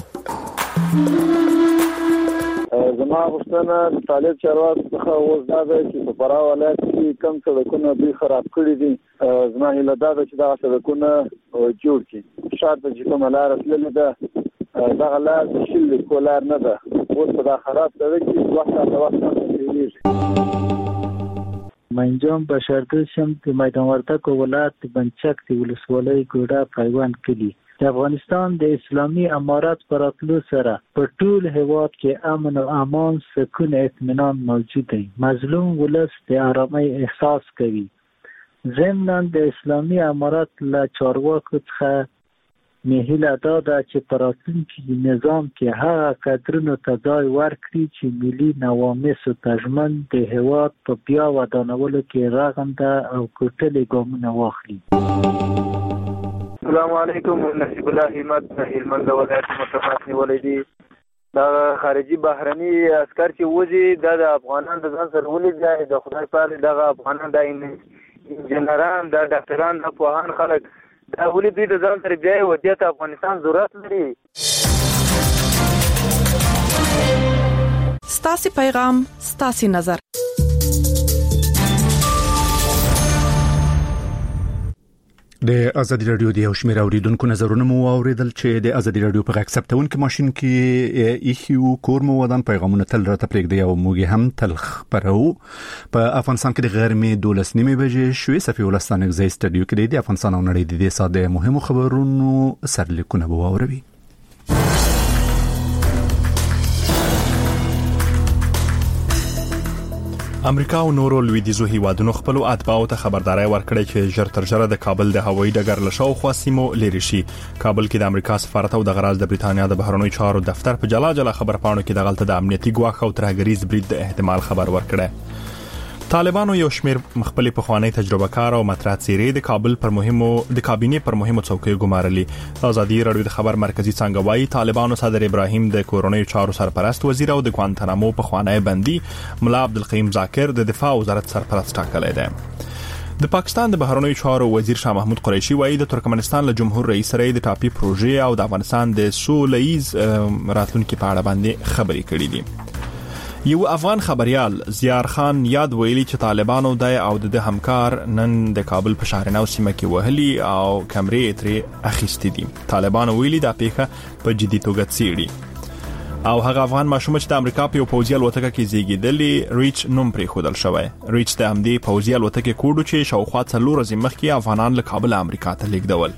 زما غوښتنه د طالب چارواکو څخه اوس دا ده چې په فراه ولایت کې کم سړکونه دوی خراب کړي دي. زما هیله دا ده چې دغه سړکونه جوړ کړي. شاته چې کومه لاره تللې ده دغه لار د شل دقیقو لار نه ده، اوس په دا خراب سړک کې وخت ساعته وخت نه تېرېږي. منجم بشردل شم د میدان وردګو ولایت د بنچک د ولسوالۍ ګوډه پیوند کلي د افغانستان د اسلامي امارت پر راتلو سره په ټول هیواد کې امن او امان، سکون، اطمینان موجود دی. مظلوم ولس د آرامۍ احساس کوي. ضمناً د اسلامي امارت له چارواکو څخه مهیله دا ده چې په راتلونکي نظام کې هغه کادرونو ته ځای ورکړي چې ملي نواميسو ته ژمن د هیواد په بیا ودانولو کې رغنده او کوټلې ګامونه واخلي. السلام علیکم. نصیب الله احمد هلمند ولایت متخصص نیولې دي. دا خارجي بهرني عسكر چې وځي دا د افغانان د ځان سره ولې ځای د خدای پاک دغه افغانان د انجنيران د ډاکټران د پوهان خلک دا ولې دوی د ځان سره بیا ودیت افغانستان ضرورت لري. ستاسو پیغام ستاسو نظر. د ازادي رادیو د یو شمېر اوریدونکو نظرونه مو اوریدل چې د ازادي رادیو په غږ ثبتونکو ماشين کې ایخیو کور مو ودان پیغامونه تل راته پرېږدي او موږ هم تل خبرو. په افغانستان کې د غرمې دولس نیمه بجې شوې. صفي ولستان غزي سټډیو کې د افغانستان او نړۍ د دې ساده مهمو خبرونو سرلیکونه به واوروي. امریکا او نورو لویدیځو هیوادونو خپل اتباعو ته خبرداري ورکړې چې ژر تر ژره د کابل د هوایي ډګر له شاوخوا سیمو لري شي. کابل کې د امریکا سفارت او د غراز د بریتانیا د بهرنیو چارو دفتر په جلا جلا خبرپاڼو کې د غلطه د امنیتي ګواښ او ترهګریز برید د احتمال خبر ورکړی. طالبانو یو شمیر مخبلي پخوانی تجربه کار او مطرح څیرې د کابل پر مهمو د کابینه پر مهمو څوکیو ګمارلې. ازادي رادیو د خبر مرکزی څنګه وايي طالبانو صدر ابراهیم د کورونیو چارو سرپرست وزیر او د کوانتنامو پخوانی بندي ملا عبدالقیوم ذاکر د دفاع وزارت سرپرست ټاکلی دی. د پاکستان د بهرنیو چارو وزیر شاه محمود قریشي وايي د ترکمنستان له جمهور رئیس سره د ټاپي پروژې او د افغانستان د سولهییز راتلونکو په اړه باندې خبرې کړې دي. یو افغان خبريال زیار خان یاد ویلي چې طالبانو د او د همکار نن د کابل په شهر نو سیمه کې وهلي او کمرې ترې اخیستې دي. طالبانو ویلي دا پیښه په جدي توګه څیړي او هغه افغان ماشوم چې د امریکا په پوځي الوتکه کې زیږیدلی ریچ نوم پرې خودل شوی. ریچ د همدې پوځي الوتکه کوډو چې شاوخوا څلور ورځې مخکې افغانان له کابل امریکا ته لیږدول.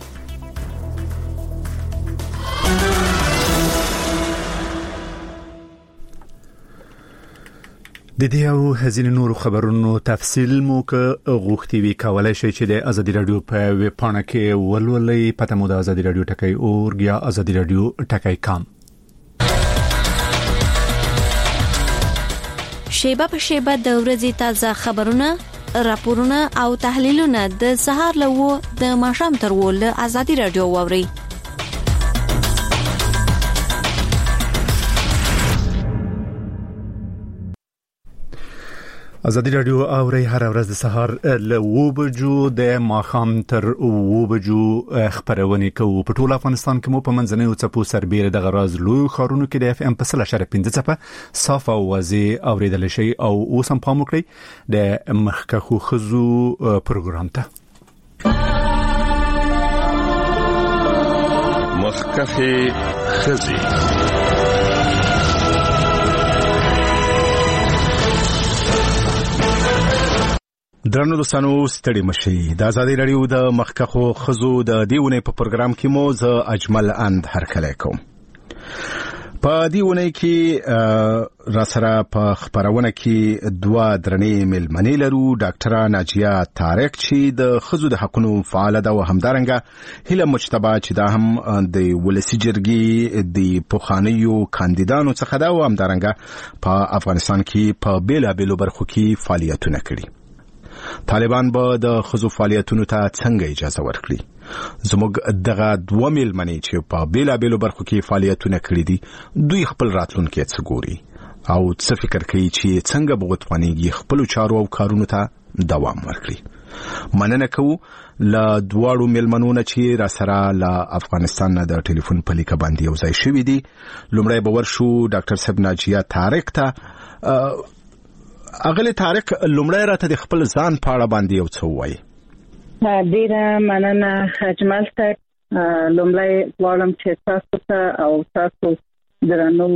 د دې او هزینه نورو خبرونو تفصیل مو که غوښتي وي کولای شئ چې د ازادي رادیو په ویب پاڼه کې ولولئ. پته مو د ازادي رادیو ټکی اورګ یا ازادي رادیو ټکی کام. شیبه په شیبه د ورځې تازه خبرونه، راپورونه او تحلیلونه د سهار له و د ماښام تر و له ازادي رادیو واورئ. ازادي رادیو اوري هر ورځ د سهار له و بجو د ماښام تر و بجو خبرونه کوو. په ټول افغانستان کې مو په منځنیو څپو سربېره د غراز لوی خارونو کې د اف ام په سل اشاره پنځه څپه صاف او واضح اوریدل شي. او اوس هم پام وکړئ د مخکخو خزو پروګرام ته. مخکخه خزي درنو دوستانو ستړي مشي. د ازادي رادیو د مخکخو خزو د دیونه په پروګرام کې مو ز اجمل اند هرکلی کوم. په دیونه کې را سره په خبرونه کې دوا درنې ملمنې لرو. ډاکټره ناجیه طارق چې د خزو د حقونو فعال ده او همدارنګه هله مجتبی چې دا هم د ولسی جرګي د پوخانیو کاندیدانو څخه ده او همدارنګه په افغانستان کې په بیلا بیلو برخو کې فعالیتونه کړي. طالبان به د خزو فعالیتونو ته څنګه اجازه ورکړي؟ زموږ دغه دوه ملمنې چې په بیلا بیلو برخو کې فعالیتونه کړي دي دوی خپل راتلونکي څه ګوري او څه فکر کوي چې څنګه به وتوانيږي خپل چارو او کارونو ته دوام ورکړي. مننه کوو ل دواړو ملمنونو چې را سره ل افغانستان نه د ټلیفون په لیک باندې یو ځای شوي دي. لومړی به ورشو ډاکټر صاحب ناجیه طارق ته. اغلی طارق لومړی راته د خپل ځان په اړه باندې یو څه وایي. ډیره مننه اجمل صاحب. لومړی غواړم چې تاسو ته او تاسو درنو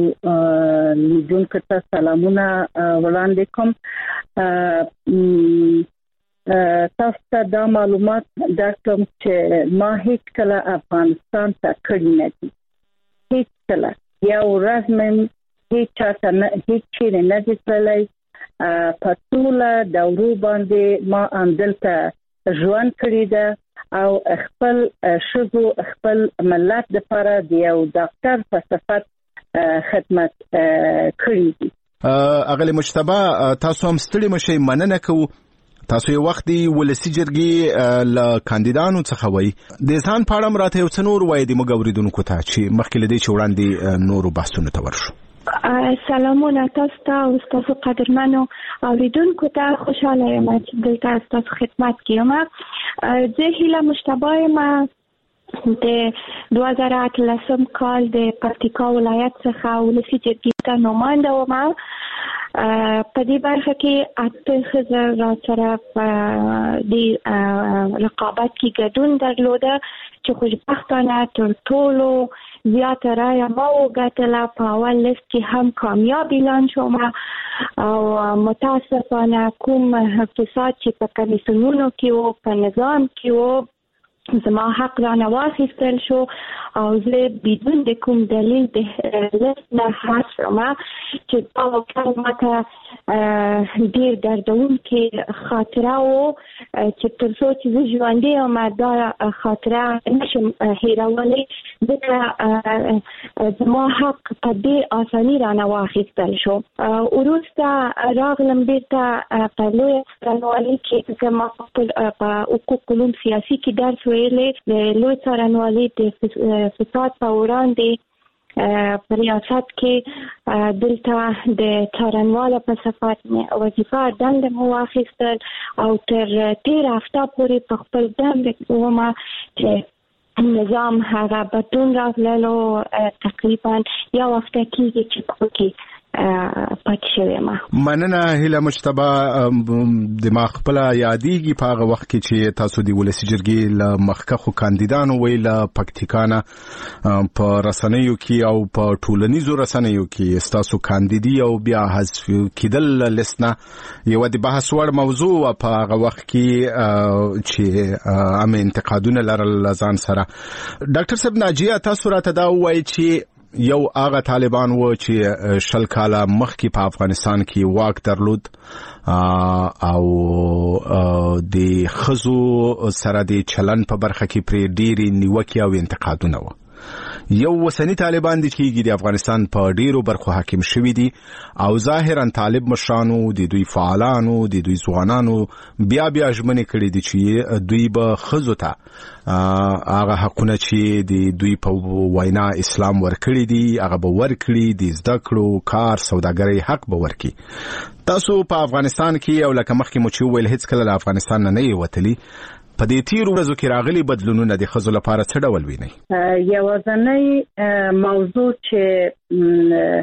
لیدونکو ته سلامونه وړاندې کوم. تاسو ته دا معلومات درکوم چې ما هیڅ کله افغانستان ته کړی نه دي، هیڅ کله یو ورځ مې هیڅ چاته نه هیڅ چیرې نه دي تللی. په ټوله دورو باندې ما همدلته ژوند کړی ده او خپل ښځو خپل ملت دپاره د یو ډاکټر په صفت خدمت کړی دي. اغلی مجتبی تاسو هم ستړي مشئ، مننه کوو. تاسو یو وخت دی ولسی جرګي ل کاندیدانو څخه وای د ځان پاړم راته یو څه نور وای د مګوریدونکو ته چې مخکې لدی چې وړاندې نورو بحثونو ته ورشو. سلامونه تاسو ته او تاسو قدرمنو اوریدونکو ته، خوشاله یم چې دلته تاسو خدمت کوم. زه هیله مجتبی یم د دوه زره اتلسم کال د پکتیکا ولایت څخه ولسی جرګې ته نماینده وم. په دې برخه کې اته ښځې را سره په دې رقابت کې ګډون درلوده چې خوشبختانه تر ټولو زیاته رایه ما وګټله. په اول لیست کې هم کامیاب اعلان شوم او متاسفانه کوم فساد چې په کمیسیونونو کې و په نظام کې و زما حق رانه واخیستل شو او زه بدون د کوم دلیل د لیست نه حذف شوم چې دا واقعا ماته ډېر دردونکې خاطره و چې تر څو چې زه ژوندی یم دا خاطره نشم هیرولی، ځکه زما حق په ډېر اساني رانه واخیستل شو. وروسته راغلم بیرته په لویه څارنوالۍ کې چې ما په حقوق علوم سیاسي کې درس ویلې د لوی څارنوالۍ د فساد په وړاندې په ریاست کې دلته د څارنواله په صفت مې وظیفه دنده مو واخیستل او تر تېره هفته پورې په خپل دنده وم چې نظام هغه بدلون راغللو. تقریبا یو هفته کېږي چې په کې پاتې شوی ما. مننه هیله مجتبی. د ما خپل یادېږي په هغه وخت کې چې تاسو د ولسی جرګې له مخکښو کاندیدانو وی له پکتیکانه په رسنیو کې او په ټولنیزو رسنیو کې تاسو کاندیدي او بیا حذف کېدل لسنه یو د بحث وړ موضوع په هغه وخت کې چې ام انتقادونه لرل ځان سره. ډاکټر صاحب ناجیه تاسو راته دا وایي چې یو هغه طالبان و چې شل کاله مخکې په افغانستان کې واک درلود او د ښځو سره د چلن په برخه کې پرې ډېرې نیوکې او انتقادونه و. یو وسنی طالبان دي چې د افغانستان په ډیرو برخو حاکم شوي دي او ظاهرا طالب مشرانو د دوی فعالانو د دوی ځوانانو بیا بیا ژمنې کړې دي چې دوی به ښځو ته هغه حقونه چې د دوی په وینا اسلام ورکړي دي هغه به ورکړي، د زده کړو، کار، سوداګرۍ حق به ورکړي. تاسو په افغانستان کې او لکه مخکې مو چې ویل هیڅ کله له افغانستان نه نه وتلی، په دې تیر ورځو کې راغلي بدلونونه د ښځو لپاره څه ډول ویني؟ یوازینی موضوع چې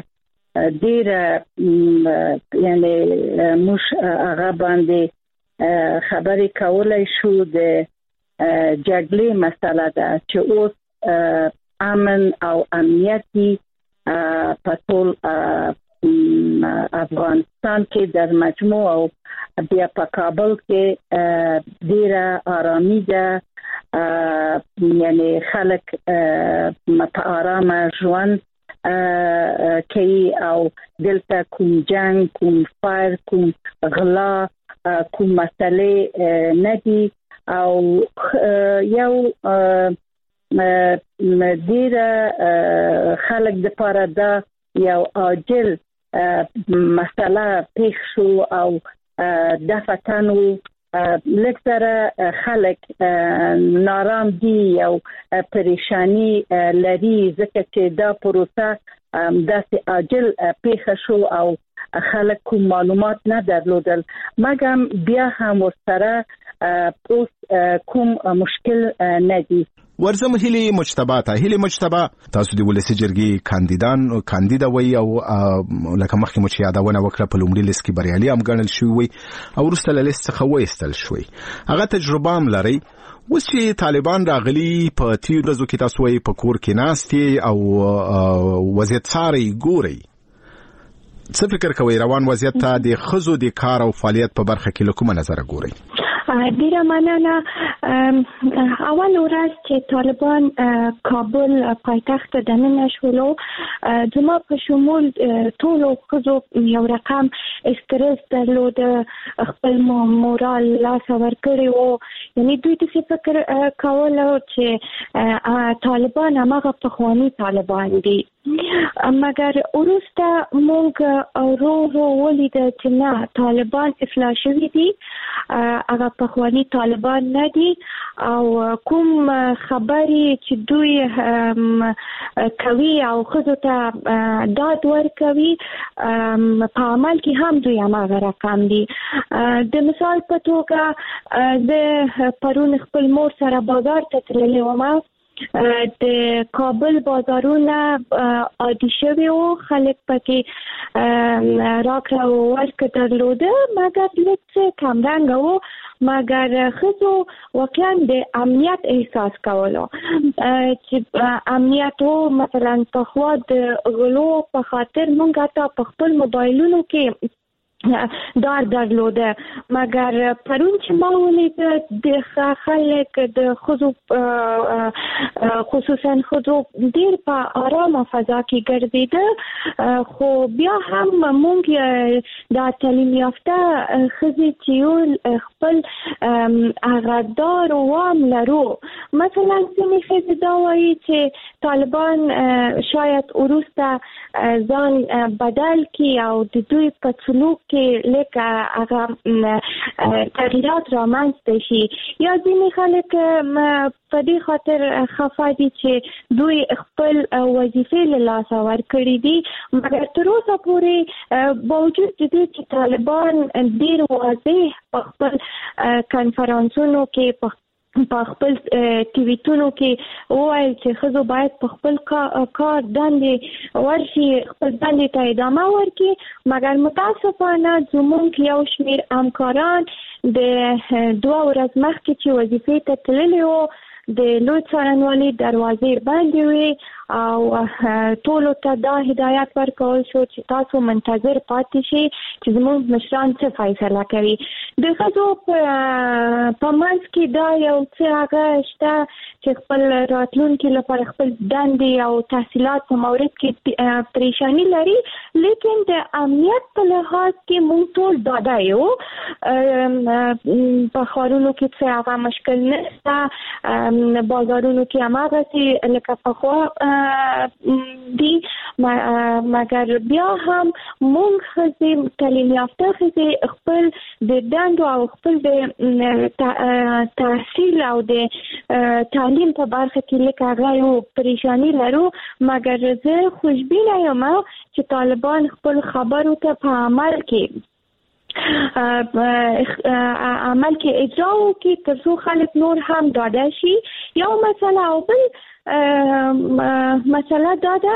ډېره یعنی موږ هغه باندې خبرې کولای شو د جګړې مسله ده چې اوس امن او امنیتي په ټول افغانستان کې در مجموع او بیا په کابل کې ډیره آرامي ده، یعنی خلک په آرامه ژوند کوي او دلته کوم جنگ، کوم فایر، کوم غلا، کوم مسئله نه دي او یو ډیره خلک دپاره دا یو عاجل مسئله پیښ شو او دفتن و لږ سره خلک نارام دي او پریشانی لري ځکه چې دا پروسه داسې عاجل پیښه شو او خلک کوم معلومات نه درلودل، مګر بیا هم ورسره اوس کوم مشکل نه دي. ورزم هیلی مجتبی ته هیلی مجتبی تاسو د ولسی جرګې کاندیدان کاندیدا وای او لکه مخکې مو چې یادونه وکړه په لومړي لیست کې بریالي هم ګڼل شوی وي او وروسته له لیست څخه وایستل شوی. هغه تجربه هم لري. اوس چې طالبان راغلي په تیر ورځو کې تاسو وایي په کور کې ناستې او وضعیت څاري ګوري، څه فکر کوئ روان وضعیت ته د ښځو د کار او فعالیت په برخه کې له کومه نظره ګورئ؟ ډیره مننه. اول ورځ چې طالبان کابل پایتخت دننه شولو زما په شمول ټولو ښځو یو رقم استرس درلود، خپل مورال لاس ورکړی وو. یعنی دوی داسې فکر کولو چې طالبان هماغه پخواني طالبان دي، مګر وروسته موږ ورو ورو ولیده چې نه، طالبان اصلاح شوي دي، هغه پخواني طالبان نه دي، او کوم خبرې چې دوی کوي او ښځو ته داد ورکوي په عمل کې هم دوی هماغه رقم دي. د مثال په توګه زه پرون خپل مور سره بازار ته تللی وم، د کابل بازارونه عادي شوي وو، خلک پکې راکړه ورکړه درلوده، مګر لږ څه کمرنګه وو، مګر ښځو واقعا د امنیت احساس کولو چې امنیت وو. مثلا پخوا د غلو په خاطر موږ حتی په خپل موبایلونو کې دار درلوده، مګر پرون چې ما ولید د خلک د ښځو خصوصا ښځو ډېر په آرامه فضا کې ګرځېده. خو بیا هم موږ د تعلیم یافته ښځې چې یو خپل هغه دار وام لرو. مثلا ځینې ښځې دا وایي چې طالبان شاید وروسته ځان بدل کړي او د دوی په سلوک کې لکه هغه تغییرات رامنځته شي، یا ځینې خلک په دې خاطر خفه دي چې دوی خپل وظیفې له لاسه ورکړي دي. مګر تر اوسه پورې باوجود د دې چې طالبان ډېر واضح په خپل کنفرانسونو کې په په خپل ټیویټونو کې وویل چې ښځو باید په خپل کار دندې ورشي، خپل دندې ته ادامه ورکړي، مګر متاسفانه زموږ یو شمېر همکاران د دوه ورځ مخکې چې وظیفې ته تللي وو د لوی څارنوالۍ دروازې بندې وې او ټولو ته دا هدایت ورکول شو چې تاسو منتظر پاتې شئ چې زموږ مشران څه فیصله کوي. د ښځو په منځ کې دا یو څه هغه شته چې خپل راتلونکي لپاره خپل دندې او تحصیلات په مورد کې پریشانی لري، لیکن د امنیت په لحاظ کې موږ ټول ډاډه یو. په ښارونو کې څه هغه مشکل نشته، بازارونو کې هماغسې لکه پخوا دي، مګر بیا هم موږ ښځې تعلیم یافته ښځې خپل د دندو او خپل د تحصیل او د تعلیم په برخه کې لکه هغه یو پریشانی لرو. مګر زه خوشبینه یم چې طالبان خپل خبرو ته په عمل کې عمل کې اجرا وکړي تر څو خلک نور هم ډاډه شي. یو مسله او بل مسله دا ده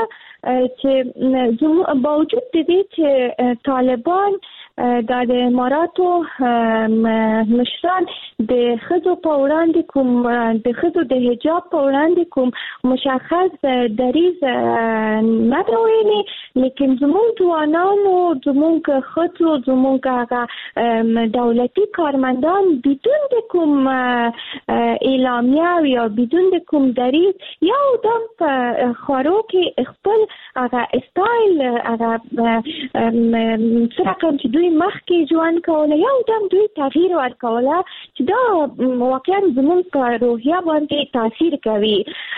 چې باوجود د دې چې طالبان دا د اماراتو مشران د ښځو په وړاندې کوم د ښځو د حجاب په وړاندې کوم مشخص دریځ نه دی ویلي، لیکن زموږ ځوانانو، زموږ ښځو، زموږ هغه دولتي کارمندان بدون د کوم اعلامیه یا بدون د کوم دریځ یو دم په ښارو کې خپل هغه اسټایل هغه څه رقم چې دوی مخکې ژوند کوله یو دم دوی تغییر ورکوله، چې دا واقعا زموږ په روحیه باندې تاثیر کوي.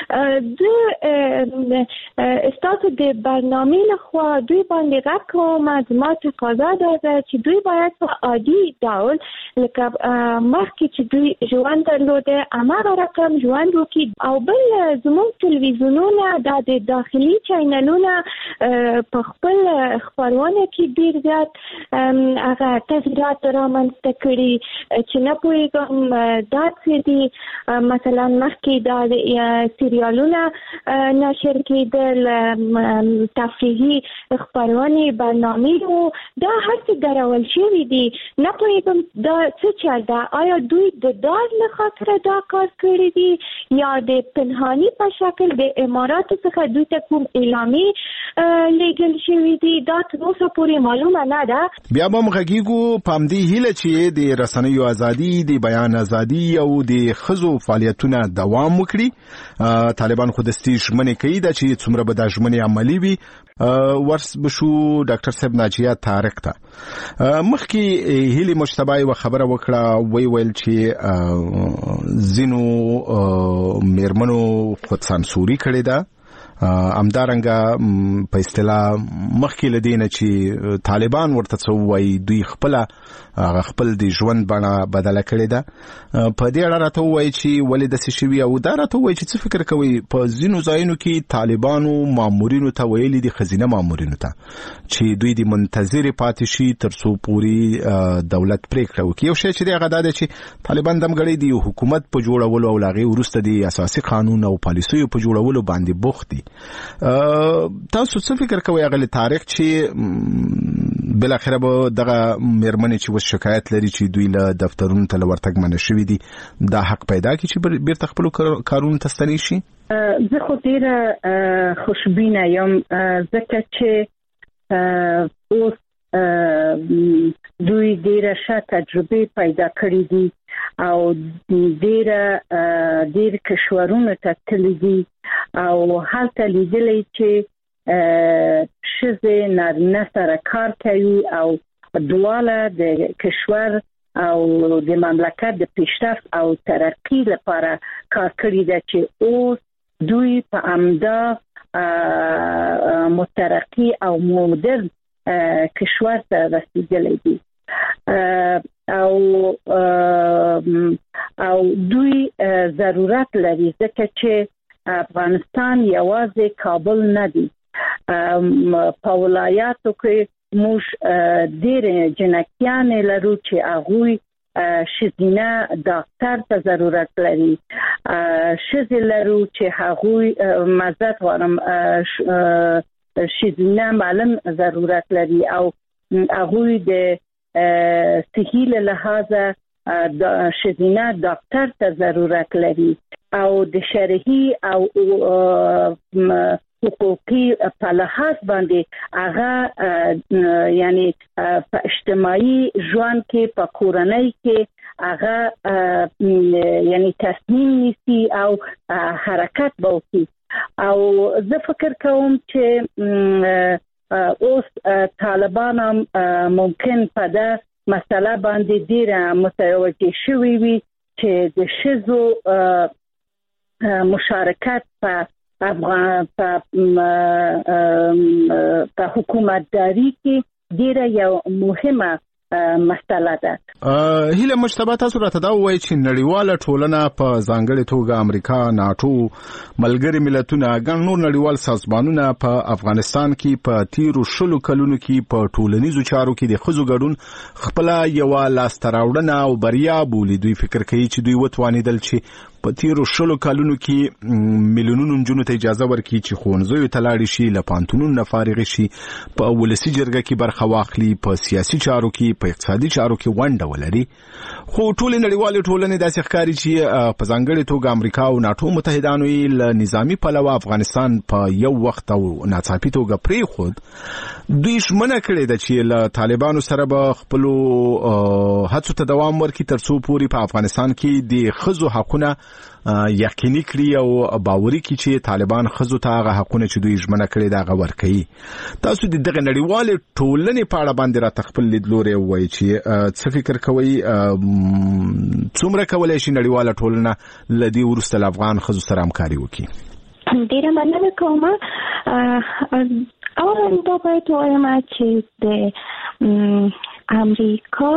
زه ستاسو د برنامې لخوا دوی باندې غږ کوم، زما تقاضا دا ده چې دوی باید په عادي ډول لکه مخکې چې دوی ژوند درلوده هماغه رقم ژوند وکړي. او بل زموږ تلویزیونونه دا د داخلي چینلونه په خپل خپرونه کې ډېر زیات هغه تغییرات رامنځته کړي چې نه پوهېږم دا څه دي. مثلا مخکې دا د سریالونه نشر کېدل، تفریحي خپرونې برنامې وو، دا هر څه درول شوي دي. نه پوهېږم دا څه چل ده، آیا دوی د دار له خاطره دا کار کړی دي یا د پنهاني په شکل د اماراتو څخه دوی ته کوم اعلامې لیږل شوي دي، دا تر اوسه پورې معلومه نه ده. بیا به مغږیګو پام دی هله چې د رسنیو ازادي د بیان ازادي او د خزو فعالیتونه دوام وکړي. طالبان خو د استشمنې کوي د چې څومره به د ژمنې عملی وي. ورس بشو ډاکټر صاحب ناجیه طارق ته مخکې هلي مشتبه و خبره وکړه وی ویل چې زینو میرمنو خود سانسوري کړې ده. امدارنګه په اصطلاح مخکې لدینه چې طالبان ورته څو وای دوی خپل خپل د ژوند بڼه بدله کړې ده. په دې اړه راته وای چې ولې د سشوي او دا راته وای چې څه فکر کوي په زینو ځایونو کې طالبانو مامورینو ته ویلي دي خزینه مامورینو ته چې دوی د منتظر پاتې شي تر څو پوری دولت پریکړه وکړي. یو شی چې دی هغه دا دی چې طالبان دمګړي دی حکومت په جوړولو او لاغي ورسته دی اساسي قانون او پالیسیو په جوړولو باندې بوخت دي. تاسو څه فکر کوئ هغه تاریخ چې بل اخره به دغه مېرمنې چې وس شکایت لري چې دوی له دفترونو ته ورتګ منع شوی دي دا حق پیدا کی چې بیرته خپل کارونه تستنی شي؟ زه خو ډیره خوشبینه یم ځکه چې اوس دوی ډیره ښه تجربه پیدا کړې دي او ډیره ډیر کشورونه ته تللي دي او هلته لیدلې چې شزه نارینه سره کار کوي او دواله د کشور او د مملکت د پیشرفت او ترقی لپاره کار کړی دی چې اوس دوی په امدا مترقی او مدرن کشور ته رسیدلې دي او او دوی ضرورت لري ځکه چې افغانستان یوازې کابل نه دی. په ولایاتو کې موږ ډېر جنکیان لرو چې هغوی شزینه ډاکټر ته ضرورت لري. شزې لرو چې هغوی مزد غواړم شزینه معلم ضرورت لري او هغوی د صحي له لحاظه شزینه ډاکټر ته ضرورت لري او د شرعي او حقوقي په لحاظ باندې هغه یعنی په اجتماعي ژوند کې په کورنۍ کې هغه یعنی تصمیم نیسي او حرکت وکړي. او زه فکر کوم چې اوس طالبان هم ممکن په دا مسله باندې ډیره متوجه شوي وي چې د شزو مشارکت په افغان په په حکومتداري کې ډیره یو مهمه مسله ده. هیله مشتبه تاسو راته دا وایي چې نړیواله ټولنه په ځانګړې توګه امریکا، ناتو، ملګري ملتونه، ګڼ نور نړیوال سازمانونه په افغانستان کې په تیرو شلو کلونو کې په ټولنیزو چارو کې د ښځو ګډون خپل یو لاسته راوړنه او بریا بولي. دوی فکر کوي چې دوی وتوانیدل چې په تیرو شلو کلونو کې میلیونونو نجونو ته اجازه ورکړي چې ښوونځیو ته لاړې شي، له پوهنتونونو نه فارغې شي، په ولسي جرګه کې برخه واخلي، په سیاسي چارو کې، په اقتصادي چارو کې ونډه ولري. خو ټولې نړیوالې ټولنې داسې ښکاري چې په ځانګړې توګه امریکا او ناتو متحدانو یې له نظامي پلوه افغانستان په یو وخت او ناڅاپي توګه پرېښود. دوی ژمنه کړې ده چې له طالبانو سره به خپلو هڅو ته دوام ورکړي تر څو پورې په افغانستان کې د ښځو حقونه یقیني کړي او باوري کړي چې طالبان ښځو ته هغه حقونه چې دوی ژمنه کړې ده هغه ورکوي. تاسو د دغه نړیوالې ټولنې په اړه باندې راته خپل لیدلوری ووایئ چې څه فکر کوئ څومره کولی شي نړیواله ټولنه له دې وروسته له افغان ښځو سره همکاري وکړي؟ ډېره مننه کوم. اولا دا باید ووایم چې د امریکا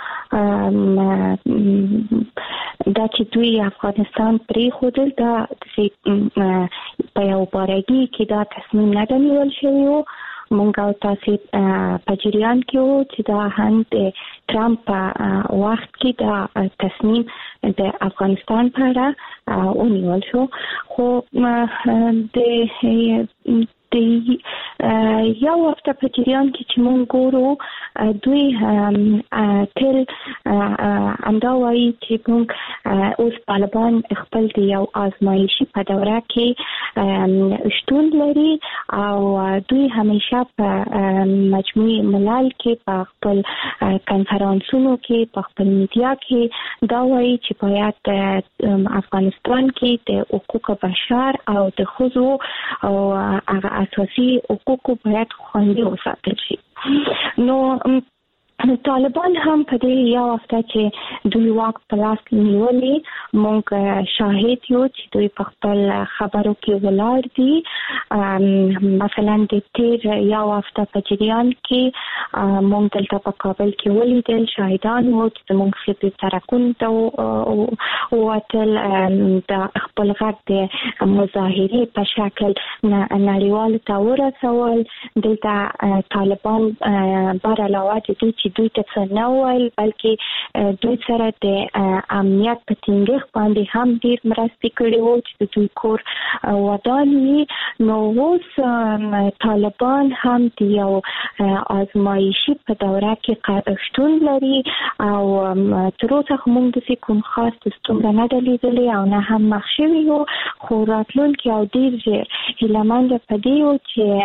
دا چې دوی افغانستان پرېښودل دا په یو بارګي کې دا تصمیم نه نیول شوی و. مونږ او تاسو په جریان کې وو چې دا هم د ټرمپ په وخت کې دا تصمیم د افغانستان په اړه ونیول شو. خو د د یو وخت په جریان کې چې مونږ ګورو دوی تل اندا وایي چې موږ اوس طالبان خپل د یو آزمایشي په دوره کې شتون لري او دوی همیشه په مجموعي ملل کې په خپل کنفرانسونو کې په خپل میډیا کې دا وایي چې باید افغانستان کې د حقوق بشر او د ښځو او هغه اساسي حقوق باید خوندي وساتل شي. نو طالبان هم په دې یو هفته چې دوی واک په لاس نیولې موږ شاهد یو چې دوی په خپل خبرو کې ولاړ دي. مثلا د تیر یو هفته په جریان کې موږ دلته په کابل کې ولیدل شاهدان وو چې موږ څه ترکون ته ووتل د خپل غږ د مظاهرې په شکل نړیوالو ته ورسول. دلته طالبان بر علاوه د دوی دوی ته څه نه ویل بلکې دوی سره د امنیت په ټینګښت باندې هم ډیر مرستې کړې وو چې دوی کور ودان وي. نو اوس طالبان هم د یو آزمایشي په دوره کې شتون لري او تر اوسه موږ د کوم خاص ستونزه نه ده لیدلې او نه هم مخ شوي یو خو راتلونکي او ډیر ژر هیلهمنده په دې یو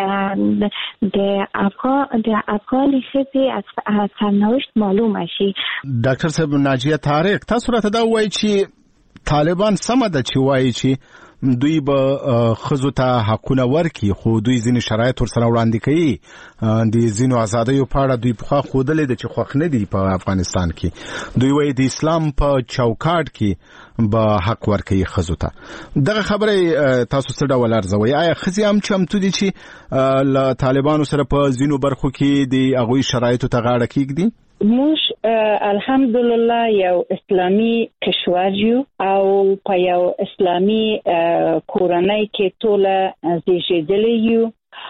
چې د افغان د افغاني ښځې سرنوشت معلومه شي. ډاکټر صاحب ناجیه طارق تاسو راته دا وایي چې طالبان سم ده چې وایي چې دوی به ښځو ته حقونه ورکړي خو دوی ځینې شرایط ورسره وړاندې کوي د ځینو ازادیو په اړه دوی پخوا ښودلې ده چې خوښ نه دي په افغانستان کې. دوی وایي د اسلام په چوکاټ کې به حق ورکړي ښځو ته. دغه خبره تاسو څه ډول ارزوئ؟ آیا ښځې هم چمتو دي چې له طالبانو سره په ځینو برخو کې د هغوی شرایطو ته غاړه کېږدي؟ موږ الحمدلله یو اسلامي کشور یو او په یو اسلامي کورنۍ کې ټوله زیږیدلي یو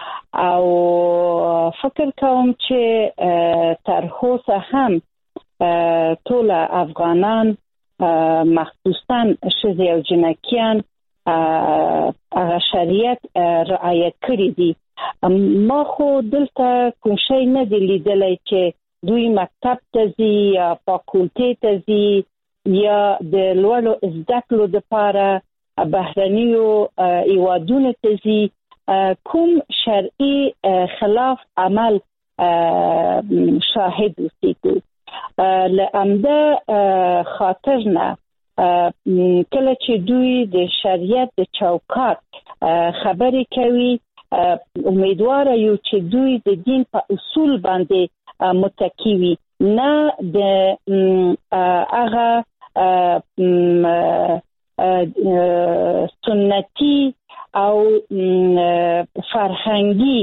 او فکر کوم چې تر اوسه هم ټوله افغانان مخصوصا ښځې او جنکیان هغه شریعت رعایت کړی دي. ما خو دلته کوم شی نه دی لیدلی چې دوی مکتب ته ځي یا فاکولټې ته ځي یا د لوړو زده کړو لپاره بهرنیو هیوادونو ته ځي. کوم شرعي خلاف عمل شاهد اوسېږو. له همده خاطر نه کله چې دوی د شریعت د چوکاټ خبرې کوي امیدواره یو چې دوی د دین په اصول باندې متکی نه د هغه سنتي او فرهنګي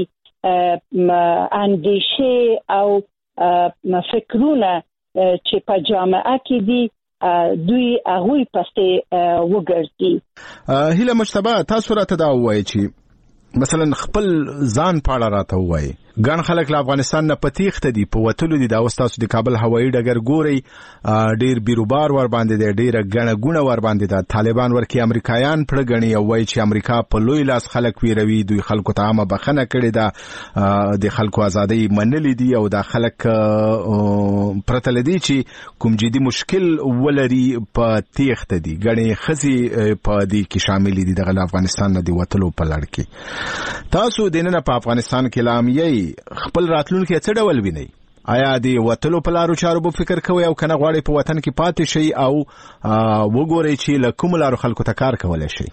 اندیشه او فکرونه چې په جامعه کې دي دوی هغه پسې وګرځي. هیله مجتبی تاسو راته دا وایي چې مثلا خپل ځان پاړه راته وایي ګڼ خلک له افغانستان نه پتیخته دي په وتلو دي دا وستاسو د کابل هوایي ډګر ګوري ډیر بیروبار ور باندې دی ډیره ګڼه ګونه ور باندې ده. طالبان ورکی امریکایان پړ غني او وایي چې امریکا په لوی لاس خلک ویروي دوی خلکو ته عامه بخنه کړي ده د خلکو ازادي منلې دي او دا خلک پرته لدی چې کوم جدي مشکل ولري په تیخته دي غني خزي په دې کې شامل دي د افغانستان نه دی وتلو په لړ کې. تاسو دینه په افغانستان کې لامیي خپل راتلونکي څه ډول ویني؟ آیا د وتلو په لارو چارو به فکر کوي او کنه غواړي په وطن کې پاتې شي او وګوري چې له کوم لارو خلکو ته کار کولای شي؟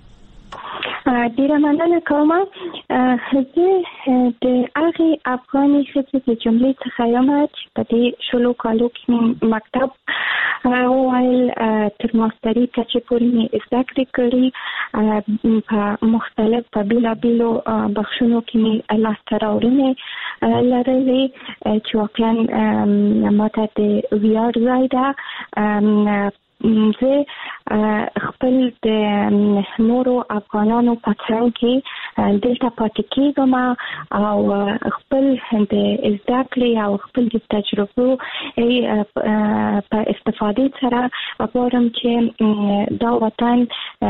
ډیره مننه کوم. زه د هغې افغاني ښځې د جملې څخه یم چې په دې شلو کالو کې مکتب وویل تر ماستري کچې پورې مې زده کړې کړي په مختلف په بېلابېلو بخشونو کې مې لاسته راوړنې لرلې چې واقعا ماته د ویاړ ځای ده. زه خپل د نورو افغانانو په څنګ کې دلته پاتې کېږم او خپل د زده کړې او خپل د تجربو په استفاده سره غواړم چې دا وطن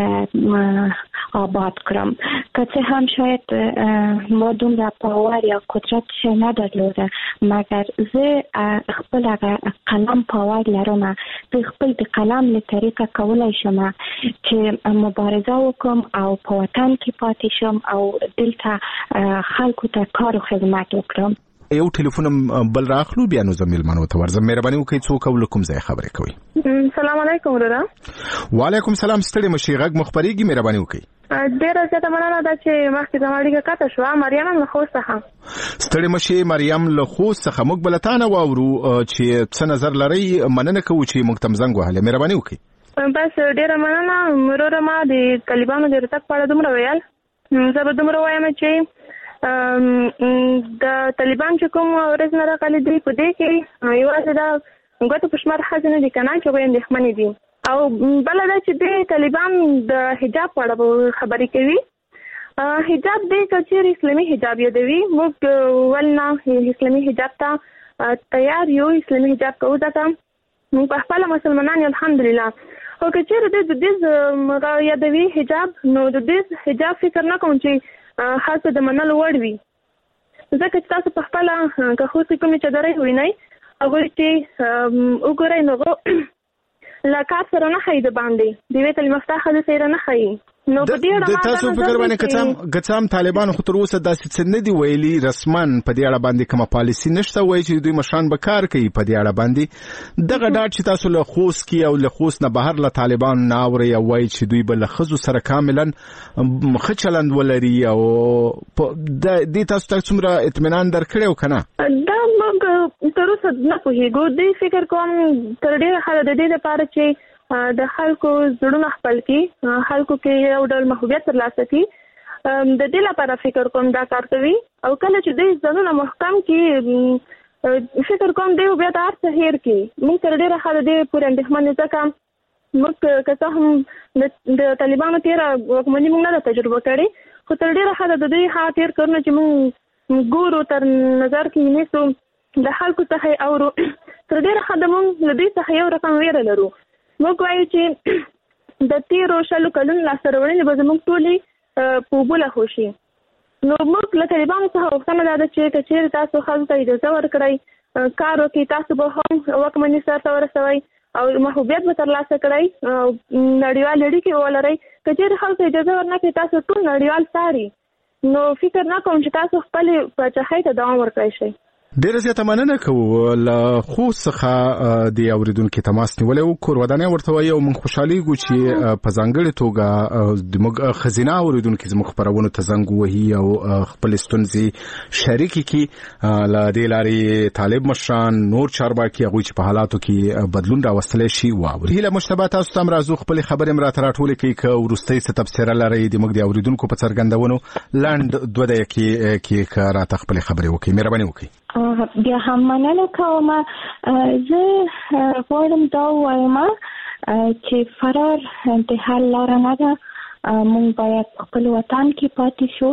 آباد کړم. که څه هم شاید ما دومره پاور یا قدرت نه درلوده، مګر زه خپل قلم پاور لرم. زه خپل د قلم له طریقه کولای شم چې مبارزه وکم او په وطن کې پاتې شم او دلته خلکو ته کار او خدمت وکړم. یو ټلیفون بل راخلو بیا نو زمیل منو ته ورزم مهرباني وکړئ څوک او کوم ځای خبرې کوي. السلام علیکم ورا. وعلیکم السلام. ستړي مشي غږ مخبريږي مهرباني وکړئ. ډیره زیاته مننه ده چې مخکې زموږه کاته شو. مریم له خو څخه ستړي مشي مریم له خو څخه موږ بلتانه واورو چې څه نظر لري. مننه کوو چې موږ تم زنګ وهله مهرباني وکړئ. بس ډیره مننه. مرور ما د طالبانو د رتق په اړه دومره ویل. زه به دومره وایم چې د طالبان چې کوم ورځ نه راغلي دی په دې کې یوازې دا غوته په شمار حاضر نه دي کنه چې وایي اندېښمنې دي. او بل دا چې د طالبان د حجاب په اړه خبرې کوي. حجاب د کچېر اسلامي حجاب یادوي. موږ ولنه اسلامي حجاب ته تیار یو. اسلامي حجاب کوو ځکه موږ په خپل مسلمانان الحمدلله. او کچېر د دې یادوي حجاب نو د دې حجاب فکر نه کوم چې خاصه د منلو وړ وي. ځکه چې تاسو په خپل که خو څه کومې چادرې وینئ هغوی چې وګورئ نو له کار سره نه ښایي د باندې د یوې تعلیم یافته ښځې سره نه ښایي. نو په دې اړه تاسو فکر باندې که څه هم طالبانو خو تر اوسه داسې څه نه دي ویلي رسما په دې اړه باندې کومه پالیسي نشته وایي چې دوی مشران به کار کوي په دې اړه باندې. دغه ډاډ چې تاسو له خوست کې او له خوست نه بهر له طالبانو نه اورئ او وایي چې دوی به له ښځو سره کاملا ښه چلند ولري او دې تاسو ته څومره اطمینان درکړی او که نه؟ دا موږ تر اوسه نه پوهېږو. دې فکر کوم تر ډېره حده د دې لپاره چې د خلکو زړونه خپل کړي، خلکو کې یو ډول محبوبیت ترلاسه کړي، د دې لپاره فکر کوم دا کار کوي. او کله چې دوی ځانونه محکم کړي فکر کوم دوی بیا دا هر څه هېر کړي. موږ تر ډېره حده دې پورې اندېښمن ځکه موږ که څه هم د طالبانو تېره واکمني موږ نه ده تجربه کړې، خو تر ډېره حده د دوی هغه تېر کارونه چې موږ ګورو تر نظر کې نیسو د خلکو څخه اورو، تر ډېره حده موږ له دوی څخه یو رقم ویره لرو. موږ وایو چې د تیرو شلو کلونو لاسته راوړنې به زموږ ټولې په اوبو لاهو شي. نو موږ له طالبانو څخه غوښتنه دا ده چې که چېرې تاسو ښځو ته اجازه ورکړئ کار وکړي، تاسو به هم واکمني سرته ورسوئ او محبوبیت به ترلاسه کړئ او نړیوال اړیکې ولرئ. که چېرې ښځو ته اجازه ورنه کړئ تاسو ټول نړیوال څاري، نو فکر نه کوم چې تاسو خپلې پاچاهۍ ته دوام ورکړی شئ. ډیره زیاته مننه کوو له خو څخه د اوریدونکو تماس نیولې او کور ودانې ورته وایي او موږ خوشحالي ګو چې په ځانګړي توګه د موږ خزینه اوریدونکو زموږ خبرونه ته زنګ وهي او خپل ستونزې شریکي کی له دې لارې طالب مشران نور چارواکي هغوی چې په حالاتو کې بدلون راوستلی شي واوري. هیله مشتبه تاسو ته هم راځو خپل خبرې مراته راټولې کړئ که وروستۍ څه تبصره لرئ د موږ د اوریدونکو په څرګندونو لنډ دوه دقیقې کې که راته خپلې خبرې وکړئ مهرباني وکړئ. بیا هم مننه کوم. زه غواړم دا ووایم چې فرار د حل لاره نه ده. مونږ باید خپل وطن کې پاتې شو.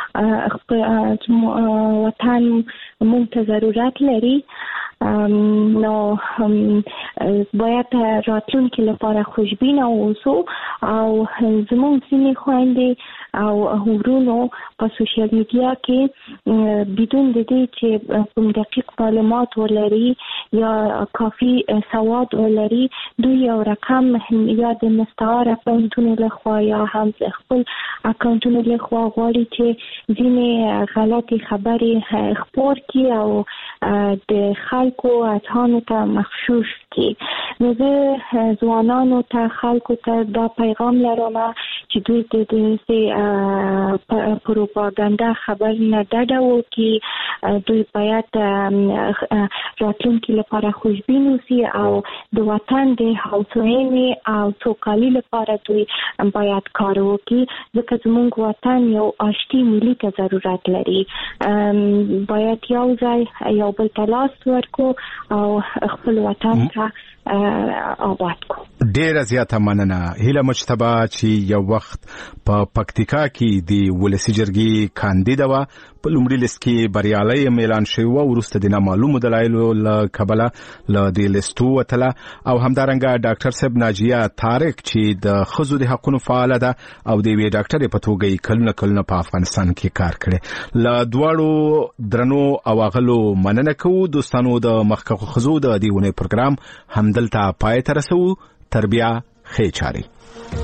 وطن مونږ ته ضرورت لري. نو باید راتلونکي لپاره خوشبینه اوسو او زموږ ځینې خویندې او ورونو په سوشل میډیا کې بدون د دې چې کوم دقیق معلومات ولري یا کافي سواد ولري دوی یو رقم یا د مستعار اکاونټونو لخوا یا هم خپل اکاونټونو لخوا غواړي چې ځینې غلطي خبرې خپور کړي او د خلکو اذهانو ته مغشوش کړي. نو زه ځوانانو ته خلکو ته دا پیغام لرم چې دوی د دې پروپاګاندا خبر نه ډډه وکړي. دوی باید راتلونکي لپاره خوشبین اوسي او د وطن د هوساینې او سوکالۍ لپاره دوی باید کار وکړي ځکه زموږ وطن یو آشتي ملي ته ضرورت لري. باید یو ځای یو بل ته لاس ورکړو او خپل وطن ته آباد کو. ډیره زیاته مننه. هیله مجتبی چې یو وخت په پکتیکا کې د ولسی جرګې کاندید و په لومړي لیست کې بریالي اعلان شوی و ورسته د نامعلومو دلایلو له کبله له د لیستو وتله او همدارنګه ډاکټر صاحب ناجیه طارق چې د خزو د حقوقو فعال ده او د وی ډاکټر په توګه کلونه کلونه په افغانستان کې کار کړي. له دواړو درنو او غلو مننه کوو دوستانو. د مخکخو خزو د دیونه پروګرام همدلته پای ته رسو. تربیه خې چاري.